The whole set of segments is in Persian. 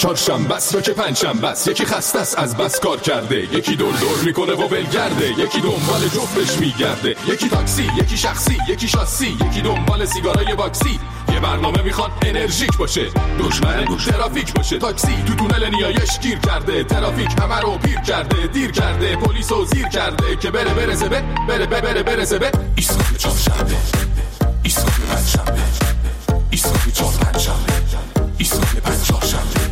چهارشنبه است یا که پنجشنبه است، یکی خسته است از بس کار کرده، یکی دور میکنه و ولگرده، یکی دنبال جفتش میگرده، یکی تاکسی، یکی شخصی، یکی شاسی، یکی دنبال سیگارای باکسی. یه برنامه میخواد انرژیک باشه، دشمن ترافیک باشه. تاکسی تو تونل نیایش گیر کرده، ترافیک همه رو پیر کرده، دیر کرده، پلیسو زیر کرده که برسه به ایستگاه چهارشنبه، ایستگاه پنجشنبه، ایستگاه چهارشنبه، ایستگاه پنجشنبه.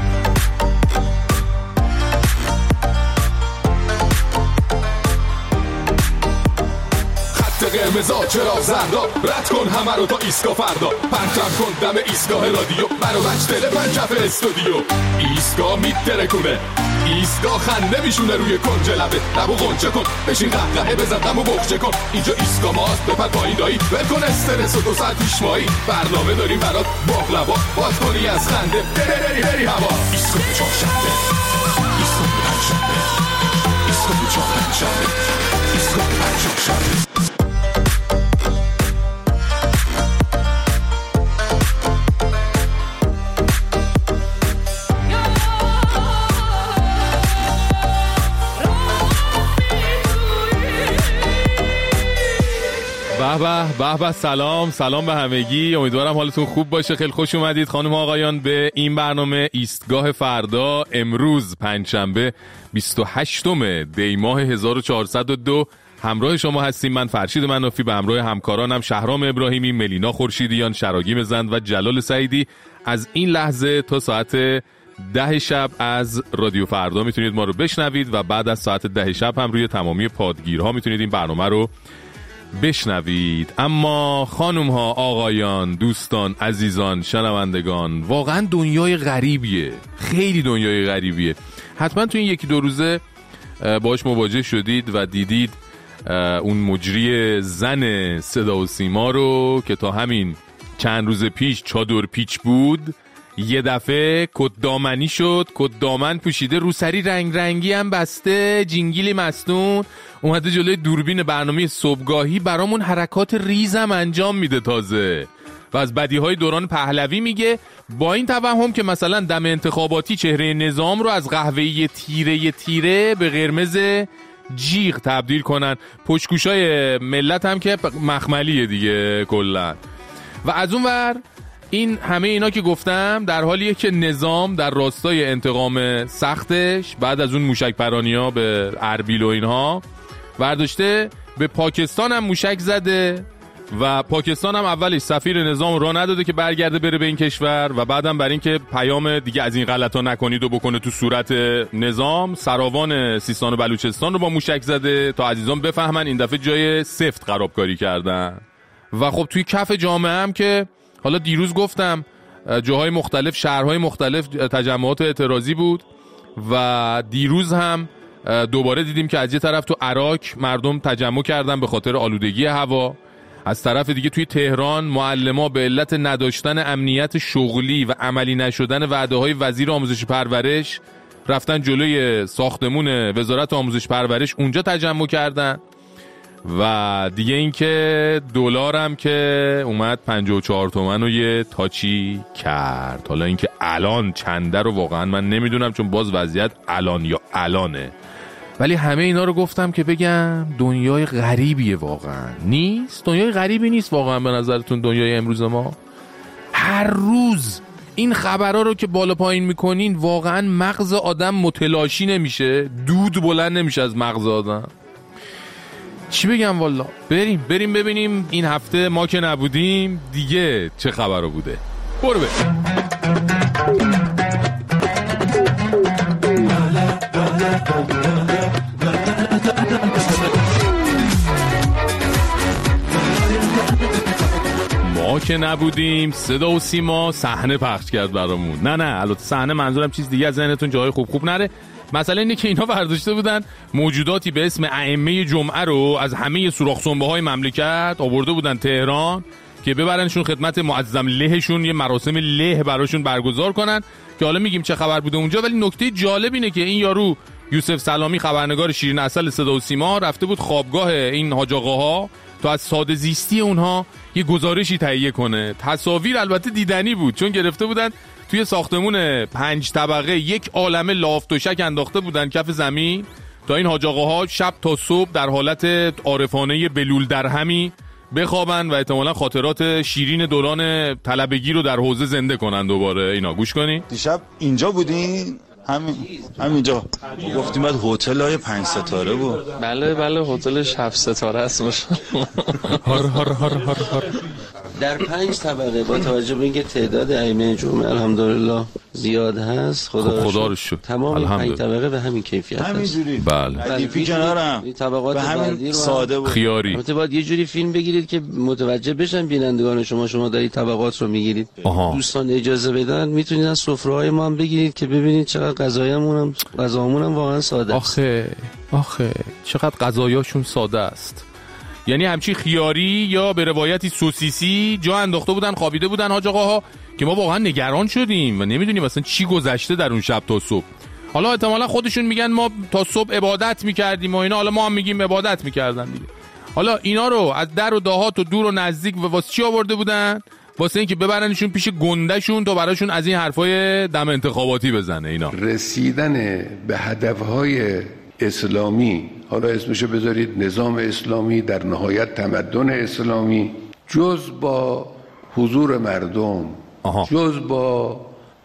قرمزا چرا زردا، رد کن همه رو تا ایستگاه فردا، پرچم کن دم ایستگاه رادیو، منو بچ دل پنجف استودیو. ایستگاه میترکونه، ایستگاه خنده میشونه روی کنج لبه، لبو غنچه کن، بشین قهقهه بزن دمو بخچه کن. اینجا ایستگاه ماست، بپر پایین دایی، ول کن استرس و 2 ساعت پیشمایی، برنامه داریم برات باقلوا، باز کنی از خنده بری هوا. ایستگاه چهارشنبه، ایستگاه پنجشنبه، ایستگاه چهارشنبه، ایستگاه پنجشنبه. به سلام به همگی، امیدوارم حالتون خوب باشه. خیلی خوش اومدید خانم آقایان به این برنامه ایستگاه فردا. امروز پنجشنبه 28 دی ماه 1402 همراه شما هستیم. من فرشید منافی به همراه همکارانم شهرام ابراهیمی، ملینا خورشیدیان، شراگیم زند و جلال سعیدی. از این لحظه تا ساعت 10 شب از رادیو فردا میتونید ما رو بشنوید و بعد از ساعت 10 شب هم روی تمامی پادگیرها میتونید این برنامه رو بشنوید. اما خانم ها، آقایان، دوستان، عزیزان، شنوندگان، واقعا دنیای غریبیه، خیلی دنیای غریبیه. حتما تو این 1-2 روزه باش مواجه شدید و دیدید اون مجری زن صدا و سیما رو که تا همین چند روز پیش چادر پیچ بود، یه دفعه کت دامنی شد، کت دامن پوشیده، روسری رنگ رنگی هم بسته، جینگیلی مستون، اومده جلوی دوربین برنامه صبحگاهی برامون حرکات ریزم انجام میده تازه و از بدیهای دوران پهلوی میگه، با این توهم که مثلا دم انتخاباتی چهره نظام رو از قهوه‌ای تیره به قرمز جیغ تبدیل کنن. پشتگوشای ملت هم که مخملیه دیگه کلا. و از اون ور این همه اینا که گفتم در حالیه که نظام در راستای انتقام سختش بعد از اون موشک پرانی‌ها به اربیل و اینها برداشته به پاکستان هم موشک زده و پاکستان هم اولش سفیر نظام را نداده که برگرده بره به این کشور و بعدم بر این که پیام دیگه از این غلطا نکنید و بکنه تو صورت نظام، سراوان سیستان و بلوچستان رو با موشک زده تا عزیزان بفهمن این دفعه جای سفت خرابکاری کردن. و خب توی کف جامعه هم که حالا دیروز گفتم جاهای مختلف، شهرهای مختلف تجمعات اعتراضی بود و دیروز هم دوباره دیدیم که از یه طرف تو عراق مردم تجمع کردن به خاطر آلودگی هوا، از طرف دیگه توی تهران معلما به علت نداشتن امنیت شغلی و عملی نشدن وعده‌های وزیر آموزش پرورش رفتن جلوی ساختمون وزارت آموزش پرورش، اونجا تجمع کردن. و دیگه این که دلار هم که اومد 54 تومن و یه تاچی کرد. حالا این که الان چنده رو واقعا من نمیدونم چون باز وضعیت الان یا الانه، ولی همه اینا رو گفتم که بگم دنیای غریبیه. واقعا نیست؟ دنیای غریبی نیست واقعا به نظرتون دنیای امروز ما؟ هر روز این خبرها رو که بالا پایین میکنین واقعا مغز آدم متلاشی نمیشه، دود بلند نمیشه از مغز آدم. چی بگم والا؟ بریم ببینیم این هفته ما که نبودیم دیگه چه خبر بوده. برو بریم. ما که نبودیم صدا و سیما صحنه پخش کرد برامون. نه البته صحنه منظورم چیز دیگه، از ذهنتون جای خوب نره. مثلا اینه که اینا برداشته بودن موجوداتی به اسم ائمه جمعه رو از همه سوراخ سنبه‌های مملکت آورده بودن تهران که ببرنشون خدمت معظم لهشون، یه مراسم له براشون برگزار کنن که حالا میگیم چه خبر بوده اونجا. ولی نکته جالب اینه که این یارو یوسف سلامی خبرنگار شیرین عسل صدا و سیما رفته بود خوابگاه این حاج آقاها تا از ساده زیستی اونها یه گزارشی تهیه کنه. تصاویر البته دیدنی بود چون گرفته بودن توی ساختمون 5 طبقه یک عالمه لافتوشک انداخته بودن کف زمین تا این حاج آقاها شب تا صبح در حالت عارفانه بلول درهمی بخوابن و احتمالاً خاطرات شیرین دوران طلبگی رو در حوزه زنده کنن دوباره. اینا گوش کنی. دیشب اینجا بودین؟ همینجا گفتیم بعد هتل‌های 5 ستاره بود. بله هتلش 7 ستاره است ماشاءالله. هر در 5 طبقه با توجه به اینکه تعداد ائمه جمعه الحمدلله زیاد هست، خدا رو شکر تمام 5 طبقه به همین کیفیت هست. همینجوری. بله. ردیفی کنارم. طبقات به همین ساده بود. خیاری. البته باید یه جوری فیلم بگیرید که متوجه بشن بینندگان شما دارید طبقات رو میگیرید. دوستان اجازه بدن میتونید از سفره‌های ما هم بگیرید که ببینید چقدر غذامون هم واقعا ساده است. آخه چقدر غذایاشون ساده است. یعنی همچی خیاری یا به روایتی سوسیسی جا انداخته بودن، خوابیده بودن حاج آقاها که ما واقعا نگران شدیم و نمیدونیم اصلا چی گذشته در اون شب تا صبح. حالا احتمالا خودشون میگن ما تا صبح عبادت میکردیم و اینا، حالا ما هم میگیم عبادت میکردن دیگه. حالا اینا رو از در و دهات و دور و نزدیک و واسه چی آورده بودن؟ واسه اینکه ببرنشون پیش گندهشون تا براشون از این حرفای دم انتخاباتی بزنه. اینا رسیدن به هدفهای اسلامی، حالا اسمشو بذارید نظام اسلامی، در نهایت تمدن اسلامی، جز با حضور مردم، جز با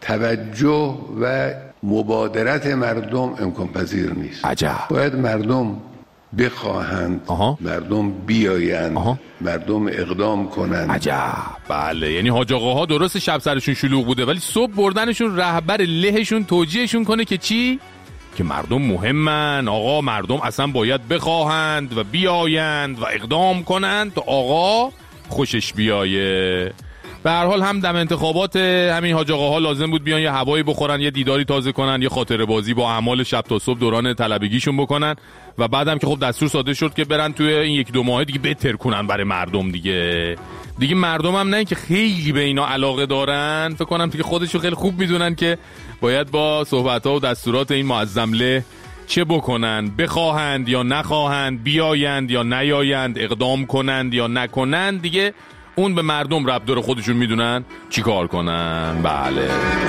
توجه و مبادرت مردم امکان پذیر نیست. عجب. باید مردم بخواهند، مردم بیایند، مردم اقدام کنند. عجب. بله، یعنی حاج آقاها درست شب سرشون شلوغ بوده ولی صبح بردنشون رهبر لهشون توجیهشون کنه که چی؟ که مردم مهمن آقا، مردم اصلا باید بخواهند و بیایند و اقدام کنند تا آقا خوشش بیایه. به هر حال هم دم انتخابات همین حاج آقاها لازم بود بیان یه هوایی بخورن، یه دیداری تازه کنن، یه خاطره بازی با اعمال شب تا صبح دوران طلبگیشون بکنن و بعدم که خب دستور صادر شد که برن توی این 1-2 ماه دیگه بهتر کنن برای مردم دیگه مردم هم نه که خیلی به اینا علاقه دارن، فکر کنم دیگه خودشون خیلی خوب میدونن که باید با صحبت‌ها و دستورات این معظم له چه بکنن، بخواهند یا نخواهند، بیایند یا نیایند، اقدام کنند یا نکنند. دیگه اون به مردم ربط داره، خودشون میدونن چی کار کنن. بله.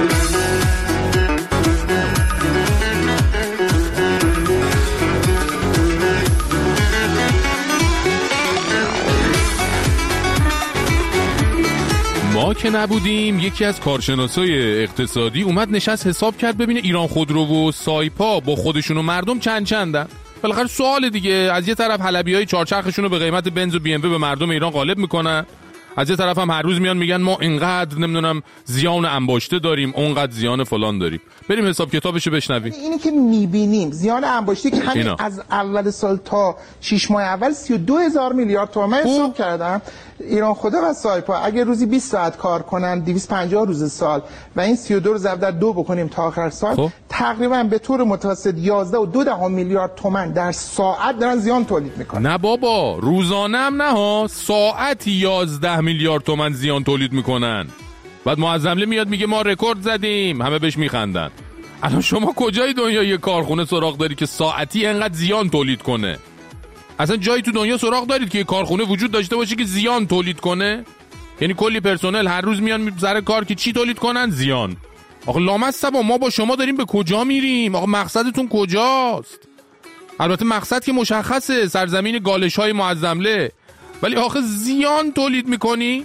ما که نبودیم یکی از کارشناسای اقتصادی اومد نشست حساب کرد ببینه ایران خودرو و سایپا با خودشون و مردم چندن. بالاخره سوال دیگه، از یه طرف حلبیای چهارچرخشون رو به قیمت بنز و بی ام به مردم ایران غالب میکنن، از یه طرف هم هر روز میان میگن ما اینقدر نمیدونم زیان انباشته داریم، اونقدر زیان فلان داریم. بریم حساب کتابشو بشنویم. اینی که میبینیم زیان انباشته که همین از اول سال تا 6 ماه اول 32,000 میلیارد تومان حساب کردم. ایران خودرو و سایپا اگه روزی 20 ساعت کار کنن 250 روز سال و این 32 رو ضرب در 2 بکنیم تا آخر سال تقریبا به طور متوسط 11.2 میلیارد تومان در ساعت دارن زیان تولید میکنن. نه بابا، روزانه هم نه ها، ساعتی 11 میلیارد تومان زیان تولید میکنن. بعد معظمله میاد میگه ما رکورد زدیم، همه بهش میخندن. الان شما کجای دنیا یه کارخونه سراغ داری که ساعتی انقدر زیان تولید کنه؟ اصلا جایی تو دنیا سراغ دارید که یه کارخونه وجود داشته باشه که زیان تولید کنه؟ یعنی کلی پرسنل هر روز میان سر کار که چی تولید کنن؟ زیان. آخه لامصب ما با شما داریم به کجا میریم؟ آخه مقصدتون کجاست؟ البته مقصد که مشخصه، سرزمین گالش‌های معظمله، ولی آخه زیان تولید میکنی؟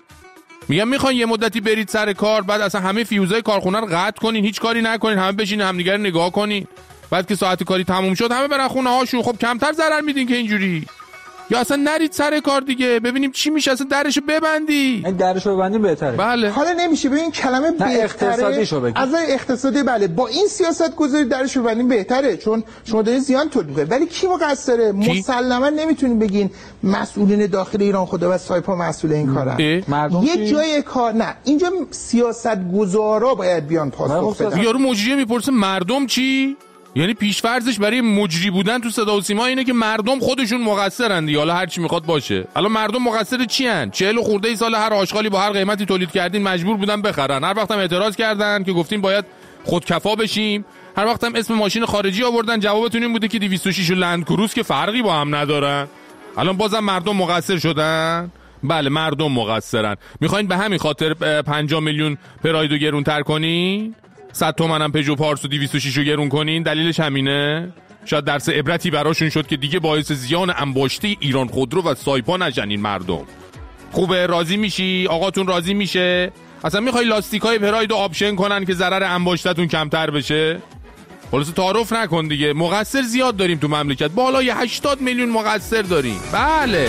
میگم میخواین یه مدتی برید سر کار، بعد اصلا همه فیوزای کارخونه رو قطع کنین، هیچ کاری نکنین، همه بشینین همدیگه رو نگاه کنین، بعد که ساعت کاری تموم شد همه برن خونه هاشون. خب کمتر ضرر میدین که اینجوری. یا اصلا نرید سر کار دیگه، ببینیم چی میشه، اصلا درشو ببندی. درشو ببندیم بهتره. بله. حالا نمیشه ببین کلمه بهتره اقتصادیشو بگید. از اقتصادی بله، با این سیاست گذاری درشو ببندیم بهتره، چون شما دارین زیان تولید میکنید. ولی کی مقصره؟ مسلما نمیتونین بگین مسئولین داخل ایران خودرو و سایپا مسئول این کارن. یک جای کار نه، اینجا سیاست گذارا باید بیان پاسخ بدن. یارو مجریه میپرسه مردم چی؟ یعنی پیش‌فرضش برای مجری بودن تو صدا و سیما اینه که مردم خودشون مقصرن دیگه، حالا هر چی میخواد باشه. الان مردم مقصر چی ان؟ 40 خورده ای سال هر آشغالی با هر قیمتی تولید کردین مجبور بودن بخرن. هر وقتم اعتراض کردن که گفتیم باید خودکفا بشیم، هر وقتم اسم ماشین خارجی آوردن، جوابتون این بوده که 206 و لند کروز که فرقی با هم ندارن. الان بازم مردم مقصر شدن؟ بله مردم مقصرن. میخواین به همین خاطر 50 میلیون پرایدو گرونتر کنین؟ 100 تومنم پژو پارس و 206 رو گرون کنین؟ دلیلش همینه؟ شاید درس عبرتی براشون شد که دیگه باعث زیان انباشته ایران خودرو و سایپا نشنین مردم. خوبه؟ راضی میشی؟ آقاتون راضی میشه؟ اصلا میخوای لاستیکای پراید رو آپشن کنن که ضرر انباشتتون کمتر بشه؟ خلاص تعارف نکن دیگه. مقصر زیاد داریم تو مملکت، بالای 80 میلیون مقصر داریم. بله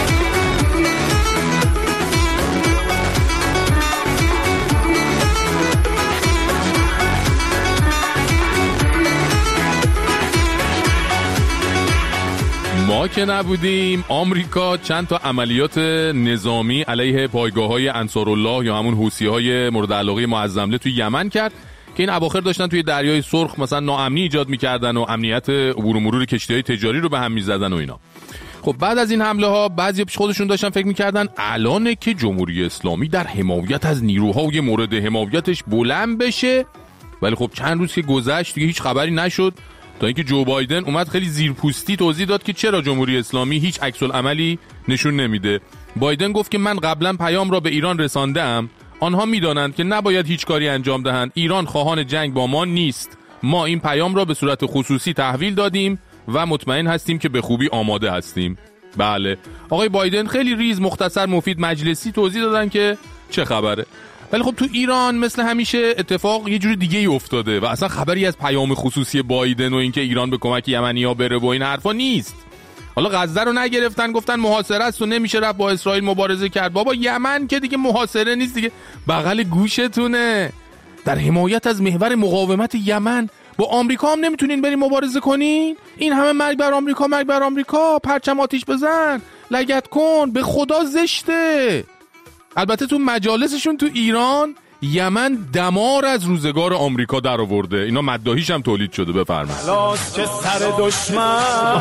ما که نبودیم، آمریکا چند تا عملیات نظامی علیه پایگاه‌های انصارالله یا همون حوثی‌های مورد علاقه معظم الله توی یمن کرد که این اواخر داشتن توی دریای سرخ مثلا ناامنی ایجاد می‌کردن و امنیت عبور و مرور کشتی‌های تجاری رو به هم می‌زدن و اینا. خب بعد از این حمله ها بعضی پیش خودشون داشتن فکر می‌کردن الانه که جمهوری اسلامی در حمایت از نیروهای مورد حمایتش بلند بشه، ولی خب چند روز که گذشت دیگه هیچ خبری نشد تا اینکه جو بایدن اومد خیلی زیرپوستی توضیح داد که چرا جمهوری اسلامی هیچ عکس العملی نشون نمیده. بایدن گفت که من قبلا پیام را به ایران رساندم، آنها میدانند که نباید هیچ کاری انجام دهند، ایران خواهان جنگ با ما نیست، ما این پیام را به صورت خصوصی تحویل دادیم و مطمئن هستیم که به خوبی آماده هستیم. بله آقای بایدن خیلی ریز مختصر مفید مجلسی توضیح دادن که چه خبره. ولی خب تو ایران مثل همیشه اتفاق یه جور دیگه ای افتاده و اصلا خبری از پیام خصوصی بایدن و اینکه ایران به کمک یمنی‌ها بره و این حرفا نیست. حالا غزه رو نگرفتن، گفتن محاصره است و نمیشه رفت با اسرائیل مبارزه کرد. بابا یمن که دیگه محاصره نیست دیگه، بغل گوشتونه. در حمایت از محور مقاومت یمن با آمریکا هم نمیتونین برین مبارزه کنین؟ این همه مرگ بر آمریکا، مرگ بر آمریکا، پرچم آتیش بزن، لگد کن، به خدا زشته. البته تو مجالسشون تو ایران یمن دمار از روزگار آمریکا در آورده، اینا مداحیش هم تولید شده. بفرمایید. لاس که سر دشمن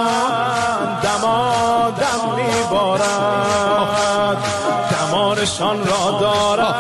دمادم میبارد، دمارشان را دارد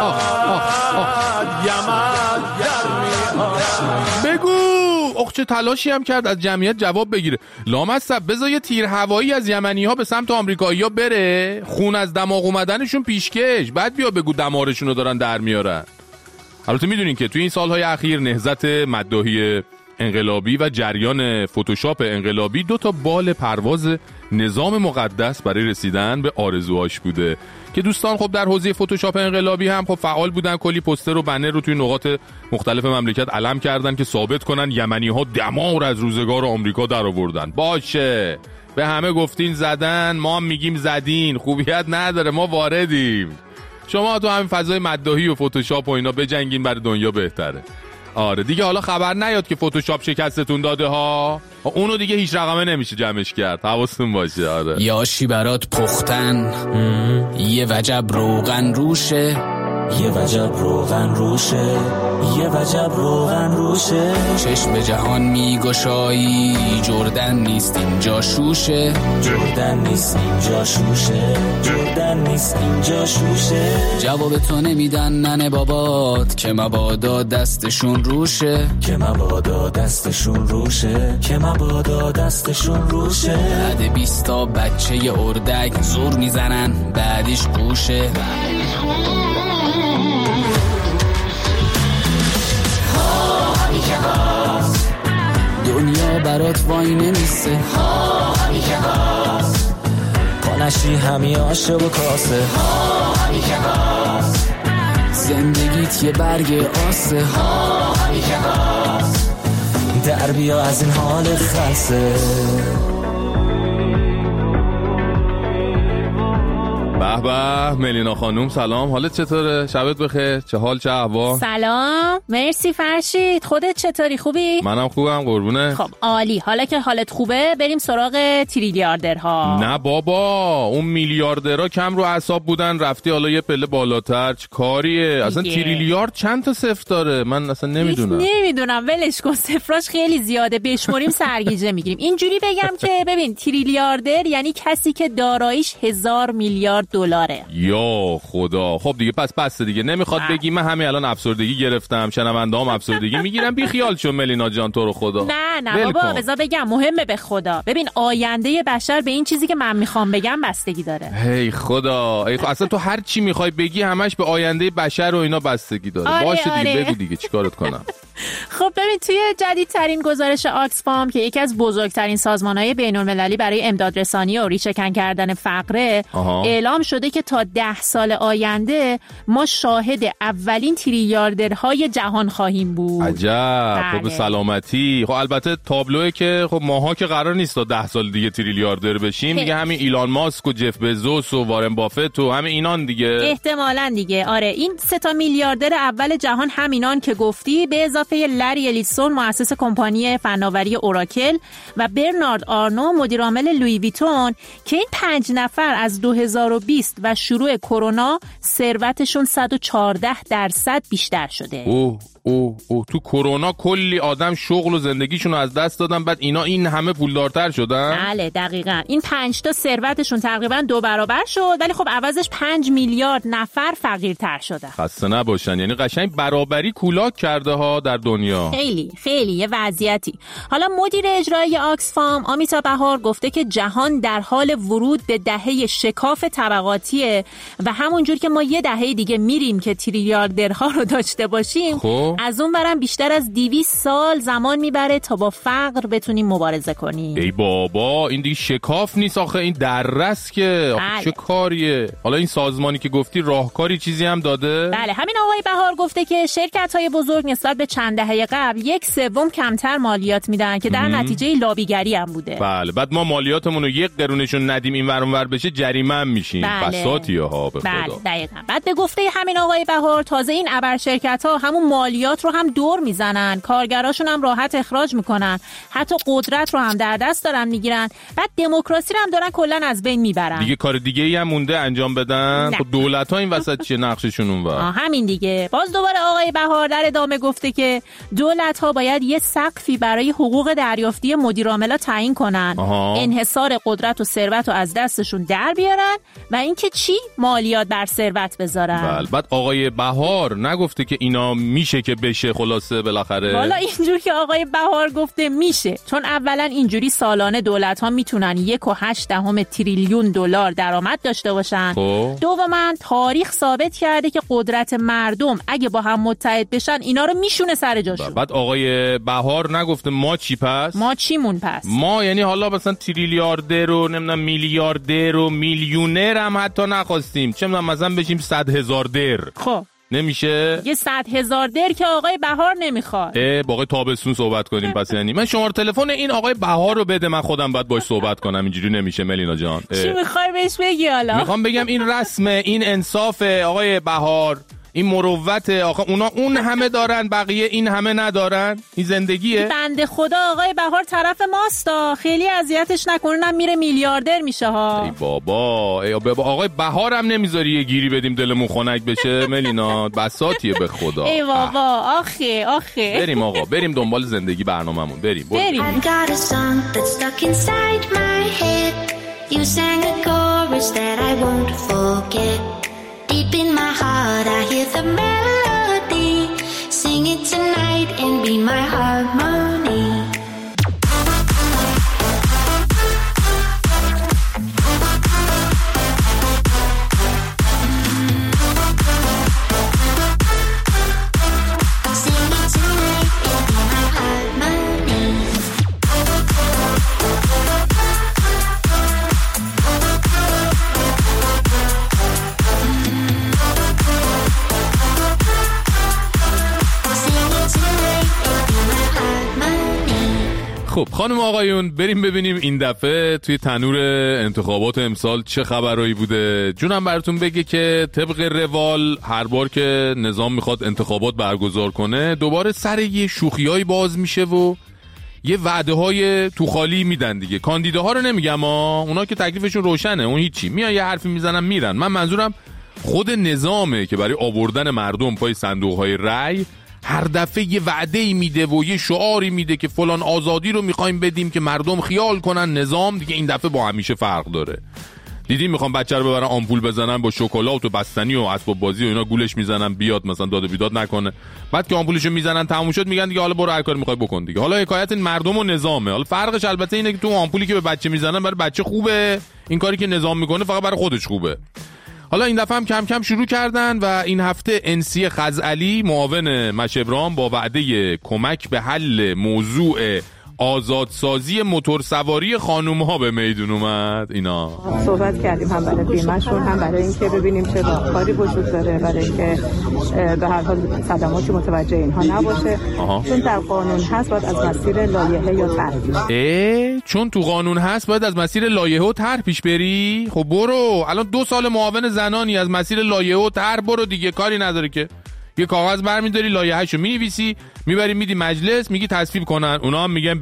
یمن در میآرد. بگو چه تلاشی هم کرد از جمعیت جواب بگیره. لامصب بذار یه تیر هوایی از یمنی ها به سمت آمریکایی ها بره، خون از دماغ اومدنشون پیشکش، بعد بیا بگو دمارشون رو دارن در میارن. البته میدونین که توی این سالهای اخیر نهضت مداحی انقلابی و جریان فتوشاپ انقلابی 2 تا بال پرواز نظام مقدس برای رسیدن به آرزوهاش بوده که دوستان خب در حوزه فتوشاپ انقلابی هم خب فعال بودن، کلی پوستر و بنر رو توی نقاط مختلف مملکت علم کردن که ثابت کنن یمنی ها دمار از روزگار آمریکا در آوردن. باشه به همه گفتین زدن، ما هم میگیم زدین، خوبیت نداره، ما واردیم. شما تو همین فضای مداحی و فتوشاپ و اینا بجنگین، برای دنیا بهتره. آره دیگه حالا خبر نیاد که فتوشاپ شکستتون داده ها، اونو دیگه هیچ رقمه نمیشه جمعش کرد، حواستون باشه. آره یاشی برات پختن یه وجب روغن روشه، یه وجب روغن روشه، یه وجب روغن روشه. چشم به جهان میگشایی، جردن نیست اینجا شوشه، جردن نیست اینجا شوشه، جردن نیست اینجا شوشه. جواب تو نمیدن ننه بابات که مبادا دستشون روشه، که مبادا دستشون روشه، که مبادا دستشون روشه. بعد 20 تا بچه اردک زور میزنن، بعدش گوشه. دنیا برات وای نمیسه، همی که باز کنشی همی آشه و کاسه، همی که باز زندگیت یه برگ آسه، همی که باز در بیا از این حال خلصه. به به ملینا خانوم سلام، حالت چطوره؟ شبت بخیر، چه حال چه احوال؟ سلام مرسی فرشید، خودت چطوری؟ خوبی؟ منم خوبم قربونه. خب عالی، حالا که حالت خوبه بریم سراغ تریلیاردرها. نه بابا اون میلیاردرها کم رو اعصاب بودن، رفتی حالا یه پله بالاتر، چه کاریه؟ اصلا تریلیارد چند تا صفر داره؟ من اصلا نمیدونم ولش کن، صفراش خیلی زیاده، بشمریم سرگیجه میگیریم. اینجوری بگم که ببین تریلیاردر یعنی کسی که داراییش 1000 میلیارد $، دلاره. یا خدا. خب دیگه پس دیگه نمیخواد بگی. من همین الان افسردگی گرفتم، شنونده‌ام افسردگی میگیرم. بی خیال شو ملینا جان، تو رو خدا. نه بابا بذار بگم، مهمه به خدا. ببین آینده بشر به این چیزی که من میخوام بگم بستگی داره. هی خدا، اصلا تو هر چی میخوای بگی همش به آینده بشر و اینا بستگی داره. باشه دیگه بگو دیگه چیکارت کنم. خب ببین توی جدیدترین گزارش آکسفام که یکی از بزرگترین سازمان‌های بین‌المللی برای امدادرسانی و ریشه‌کن کردن فقر اعلام شده که تا 10 سال آینده ما شاهد اولین تریلیاردرهای جهان خواهیم بود. عجب. خب سلامتی. خب البته تابلوه که خب ماها که قرار نیست تا 10 سال دیگه تریلیاردر بشیم دیگه. همین ایلان ماسک و جف بزوس و وارن بافت و همین اینان دیگه احتمالاً دیگه. آره این 3 میلیاردر اول جهان همینان که گفتی، به اضافه لری الیسون مؤسس کمپانی فناوری اوراکل و برنارد آرنو مدیر عامل لویی ویتون که این 5 نفر از 2020 و شروع کرونا ثروتشون 114% بیشتر شده. تو کرونا کلی آدم شغل و زندگیشون رو از دست دادن، بعد اینا این همه پولدارتر شدن. بله دقیقاً. این 5 تا ثروتشون تقریباً 2 برابر شد، ولی خب عوضش 5 میلیارد نفر فقیرتر شدن. خسته نباشن. یعنی قشنگ برابری کولاک کرده ها در دنیا. خیلی یه وضعیتی. حالا مدیر اجرایی آکسفام آمیتا بهار گفته که جهان در حال ورود به دهه شکاف طبقاتیه و همونجور که ما یه دهه دیگه میریم که تریلیاردرها رو داشته باشیم، از اون برم بیشتر از 200 سال زمان میبره تا با فقر بتونیم مبارزه کنیم. ای بابا این دیگه شکاف نیست آخه، این دررس که چه کاریه. حالا این سازمانی که گفتی راهکاری چیزی هم داده؟ بله همین آقای بهار گفته که شرکت‌های بزرگ نسبت به چند دهه قبل 1/3 کمتر مالیات میدن که در نتیجه لابیگری هم بوده. بله بعد ما مالیاتمون رو 1 قرونشون ندیم این ور اون ور بشه جریمه هم میشیم. بساطیه ها به خدا. دقیقاً. بعد به گفته همین آقای بهار تازه این ابر شرکت‌ها همون مالیات رو هم دور میزنن، کارگراشون هم راحت اخراج میکنن، حتی قدرت رو هم در دست دارن میگیرن، بعد دموکراسی رو هم دارن کلا از بین میبرن. دیگه کار دیگه ای هم مونده انجام بدن؟ خب دولت‌ها این وسط چیه نقششون اونور؟ همین دیگه. باز دوباره آقای بهار در ادامه گفته که دولت‌ها باید یه سقفی برای حقوق دریافتی مدیر عاملا تعیین کنن، انحصار قدرت و ثروت رو از دستشون در بیارن و اینکه چی مالیات بر ثروت بذارن. بله بعد آقای بهار نگفته که اینا میشه که بشه خلاصه بالاخره؟ والا اینجور که آقای بهار گفته میشه، چون اولا اینجوری سالانه دولت‌ها میتونن 1.8 تریلیون دلار درآمد داشته باشن. دوما تاریخ ثابت کرده که قدرت مردم اگه با هم متحد بشن اینا رو میشونه سر جاشون. بعد آقای بهار نگفته ما چی پس؟ ما چیمون پس؟ ما یعنی حالا مثلا تریلیاردر رو نمیدونم میلیاردر و میلیونر هم حتی نخواستیم، چه میدونم مثلا بشیم 100,000 در. خب نمیشه؟ یه 100,000 در که آقای بهار نمیخواد. با آقای تابستون صحبت کنیم پس. یعنی من شماره تلفن این آقای بهار رو بده، من خودم باید باش صحبت کنم. اینجوری نمیشه ملینا جان. چی میخوای بهش بگی حالا؟ میخوام بگم این رسمه، این انصافه آقای بهار، این مروته. آخه اونا اون همه دارن بقیه این همه ندارن، این زندگیه. بنده خدا آقای بهار طرف ماستا، خیلی اذیتش نکنونم میره میلیاردر میشه ها. ای بابا آقای بهار هم نمیذاری یه گیری بدیم دلمون خنک بشه ملینا؟ بساطیه به خدا. ای بابا آخه بریم آقا، بریم دنبال زندگی برنامه‌مون. بریم. Deep in my heart, I hear the melody. Sing it tonight and be my harmony. Sing it tonight and be my harmony. خب خانم آقایون بریم ببینیم این دفعه توی تنور انتخابات امسال چه خبرایی بوده. جونم براتون بگه که طبق روال هر بار که نظام میخواد انتخابات برگزار کنه دوباره سر یه شوخیایی باز میشه و یه وعده های تو خالی میدن دیگه. کاندیداها رو نمیگم اونا که تکلیفشون روشنه، اون هیچی، میان یه حرفی میزنن میرن. من منظورم خود نظامه که برای آوردن مردم پای صندوق های رای هر دفعه یه وعده‌ای میده و یه شعاری میده که فلان آزادی رو میخوایم بدیم که مردم خیال کنن نظام دیگه این دفعه با همیشه فرق داره. دیدی میخوام بچه رو ببرن آمپول بزنن با شکلات و بستنی و اسباب بازی و اینا گولش میزنن بیاد مثلا داد و بیداد نکنه. بعد که آمپولشو میزنن تموم شد میگن دیگه حالا برو هر کاری میخوای بکن دیگه. حالا حکایت مردم و نظامه. حالا فرقش البته اینه که تو آمپولی که به بچه میزنن برای بچه خوبه، این کاری که نظام میکنه فقط برای خودش خوبه. حالا این دفعه هم کم کم شروع کردن و این هفته انسی خزعلی معاون مشبران با وعده کمک به حل موضوع آزادسازی موتورسواری خانوم‌ها به میدون اومد. اینا صحبت کردیم هم برای بیمه‌شون هم برای اینکه ببینیم چه راهکاری وجود داره برای اینکه به هر حال صدماتی متوجه اینها نباشه. چون در قانون هست باید از مسیر لایحه یا طرح چون تو قانون هست باید از مسیر لایحه و طرح پیش بری. خب برو الان 2 سال معاون زنانی از مسیر لایحه و طرح برو دیگه، کاری نداره که. یه کاغذ برمی‌داری لایحه‌شو می‌نویسی میبری میدی مجلس میگی تصویب کنن، اونا هم میگن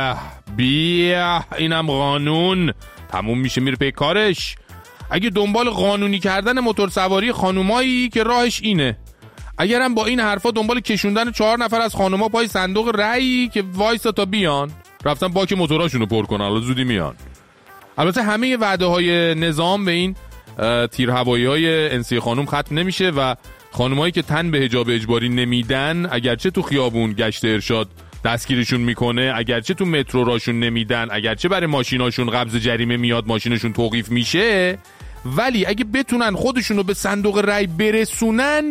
بیا اینم قانون، تموم میشه میره پی کارش. اگه دنبال قانونی کردن موتورسواری خانومایی که راهش اینه، اگرم با این حرفا دنبال کشوندن 4 نفر از خانوما پای صندوق رأی که وایسا تا بیان رفتن باک موتوراشونو پر کنن، حالا زودی میان. البته همه وعده‌های نظام به این تیر هوایی‌های انسی خانوم ختم نمیشه و خانمایی که تن به حجاب اجباری نمیدن اگرچه تو خیابون گشت ارشاد دستگیرشون میکنه، اگرچه تو مترو راشون نمیدن، اگرچه برای ماشیناشون قبض جریمه میاد ماشینشون توقیف میشه، ولی اگه بتونن خودشونو به صندوق رأی برسونن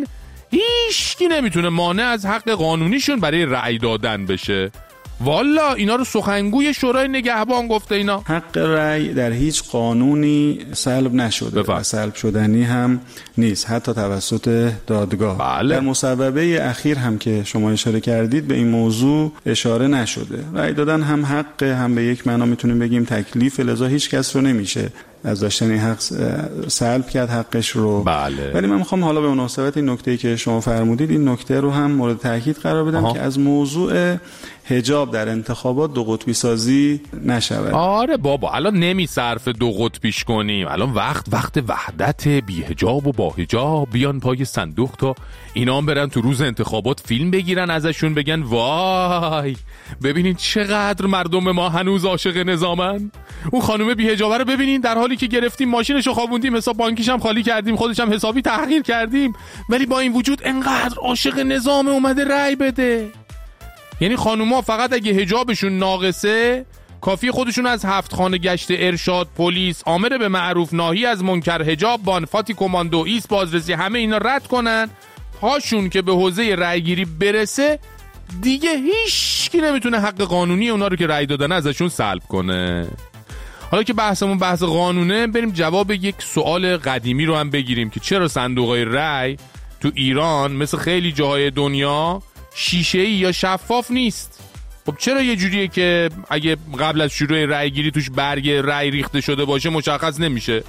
هیچکی نمیتونه مانع از حق قانونیشون برای رأی دادن بشه. والا اینا رو سخنگوی شورای نگهبان گفته. اینا حق رأی در هیچ قانونی سلب نشده و سلب شدنی هم نیست، حتی توسط دادگاه. بله. در مصوبه اخیر هم که شما اشاره کردید به این موضوع اشاره نشده. رأی دادن هم حق، هم به یک معنا میتونیم بگیم تکلیف، لذا هیچ کس رو نمیشه از داشتن این حق سلب کرد حقش رو. بله. ولی من میخوام حالا به مناسبت این نکته‌ای که شما فرمودید این نکته رو هم مورد تاکید قرار بدم که از موضوع حجاب در انتخابات 2 قطبی سازی نشود. آره بابا الان نمی صرف 2 قطبیش کنیم، الان وقت وحدت، بی حجاب و با حجاب بیان پای صندوق تا اینا هم برن تو روز انتخابات فیلم بگیرن ازشون بگن وای ببینین چقدر مردم ما هنوز عاشق نظامن. اون خانومه بی حجابه رو ببینین در حالی که گرفتیم ماشینشو خوابوندیم حساب بانکیش هم خالی کردیم خودش هم حسابی تحقیر کردیم، ولی با این وجود انقدر عاشق نظام اومده رأی بده. یعنی خانوما فقط اگه حجابشون ناقصه کافی خودشون از 7 خانه گشت ارشاد، پلیس، آمر به معروف، ناهی از منکر، حجاب بان، فاتی کماندو، ایست بازرسی، همه اینا رد کنن، پاشون که به حوزه رأیگیری برسه دیگه هیچکی نمیتونه حق قانونی اونا رو که رأی دادن ازشون سلب کنه. حالا که بحثمون بحث قانونه، بریم جواب یک سوال قدیمی رو هم بگیریم که چرا صندوقای رأی تو ایران مثل خیلی جاهای دنیا شیشه‌ای یا شفاف نیست. خب چرا یه جوریه که اگه قبل از شروع رأی گیری توش برگ رأی ریخته شده باشه مشخص نمیشه؟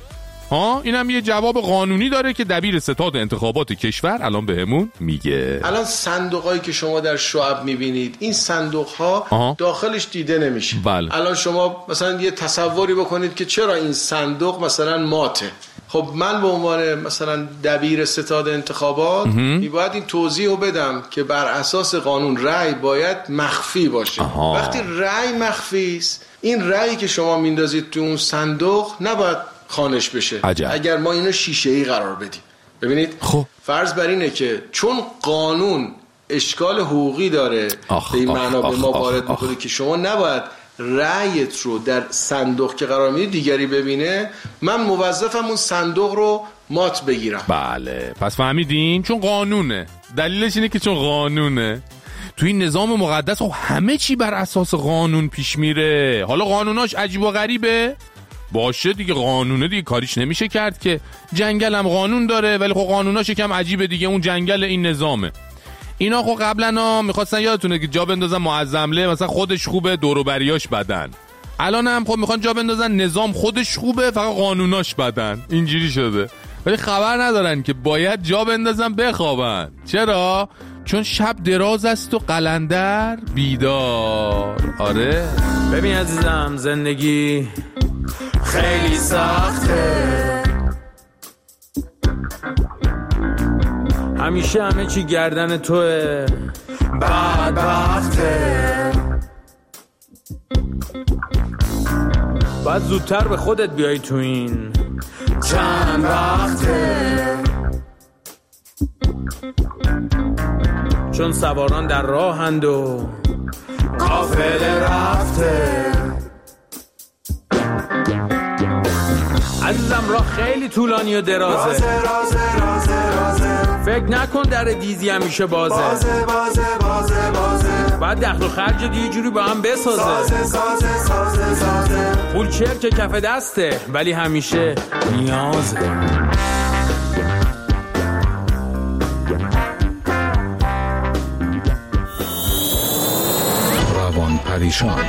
اینم یه جواب قانونی داره که دبیر ستاد انتخابات کشور الان بهمون میگه. الان صندوقایی که شما در شعب میبینید این صندوق‌ها داخلش دیده نمیشه. بله. الان شما مثلا یه تصوری بکنید که چرا این صندوق مثلا ماته. خب من به عنوان مثلا دبیر ستاد انتخابات باید این توضیح رو بدم که بر اساس قانون رأی باید مخفی باشه. وقتی رأی مخفی است این رأیی که شما میندازید تو اون صندوق نباید خانش بشه. اگر ما اینو شیشه‌ای قرار بدیم. ببینید فرض بر اینه که چون قانون اشکال حقوقی داره به این معنا به ما وارد میکنه که شما نباید رأیت رو در صندوق که قرار میدی دیگری ببینه، من موظفم اون صندوق رو مات بگیرم. بله پس فهمیدین؟ چون قانونه. دلیلش اینه که چون قانونه. تو این نظام مقدس همه چی بر اساس قانون پیش میره. حالا قانوناش عجیب و غریبه باشه دیگه، قانونه دیگه کاریش نمیشه کرد که. جنگل هم قانون داره ولی خب قانوناش یکم عجیبه دیگه، اون جنگل این نظامه. اینا خب قبلا میخواستن یادتونه که جا بندازن معظمله مثلا خودش خوبه دور و بریاش بدن، الان هم خب میخوان جا بندازن نظام خودش خوبه فقط قانوناش بدن. اینجوری شده ولی خبر ندارن که باید جا بندازن بخوابن. چرا؟ چون شب دراز است و قلندر بیدار. آره ببین عزیزم زندگی خیلی سخته، همیشه همه چی گردن توه، بدبخته، باید زودتر به خودت بیای تو این چند وقته چون سواران در راهند و قافله رفته. عزیزم راه خیلی طولانی و درازه، فکر نکن در دیزی همیشه بازه. باید دخل و خرج یه جوری با هم بسازه. پول چرک کف دسته ولی همیشه نیازه. روان پریشان.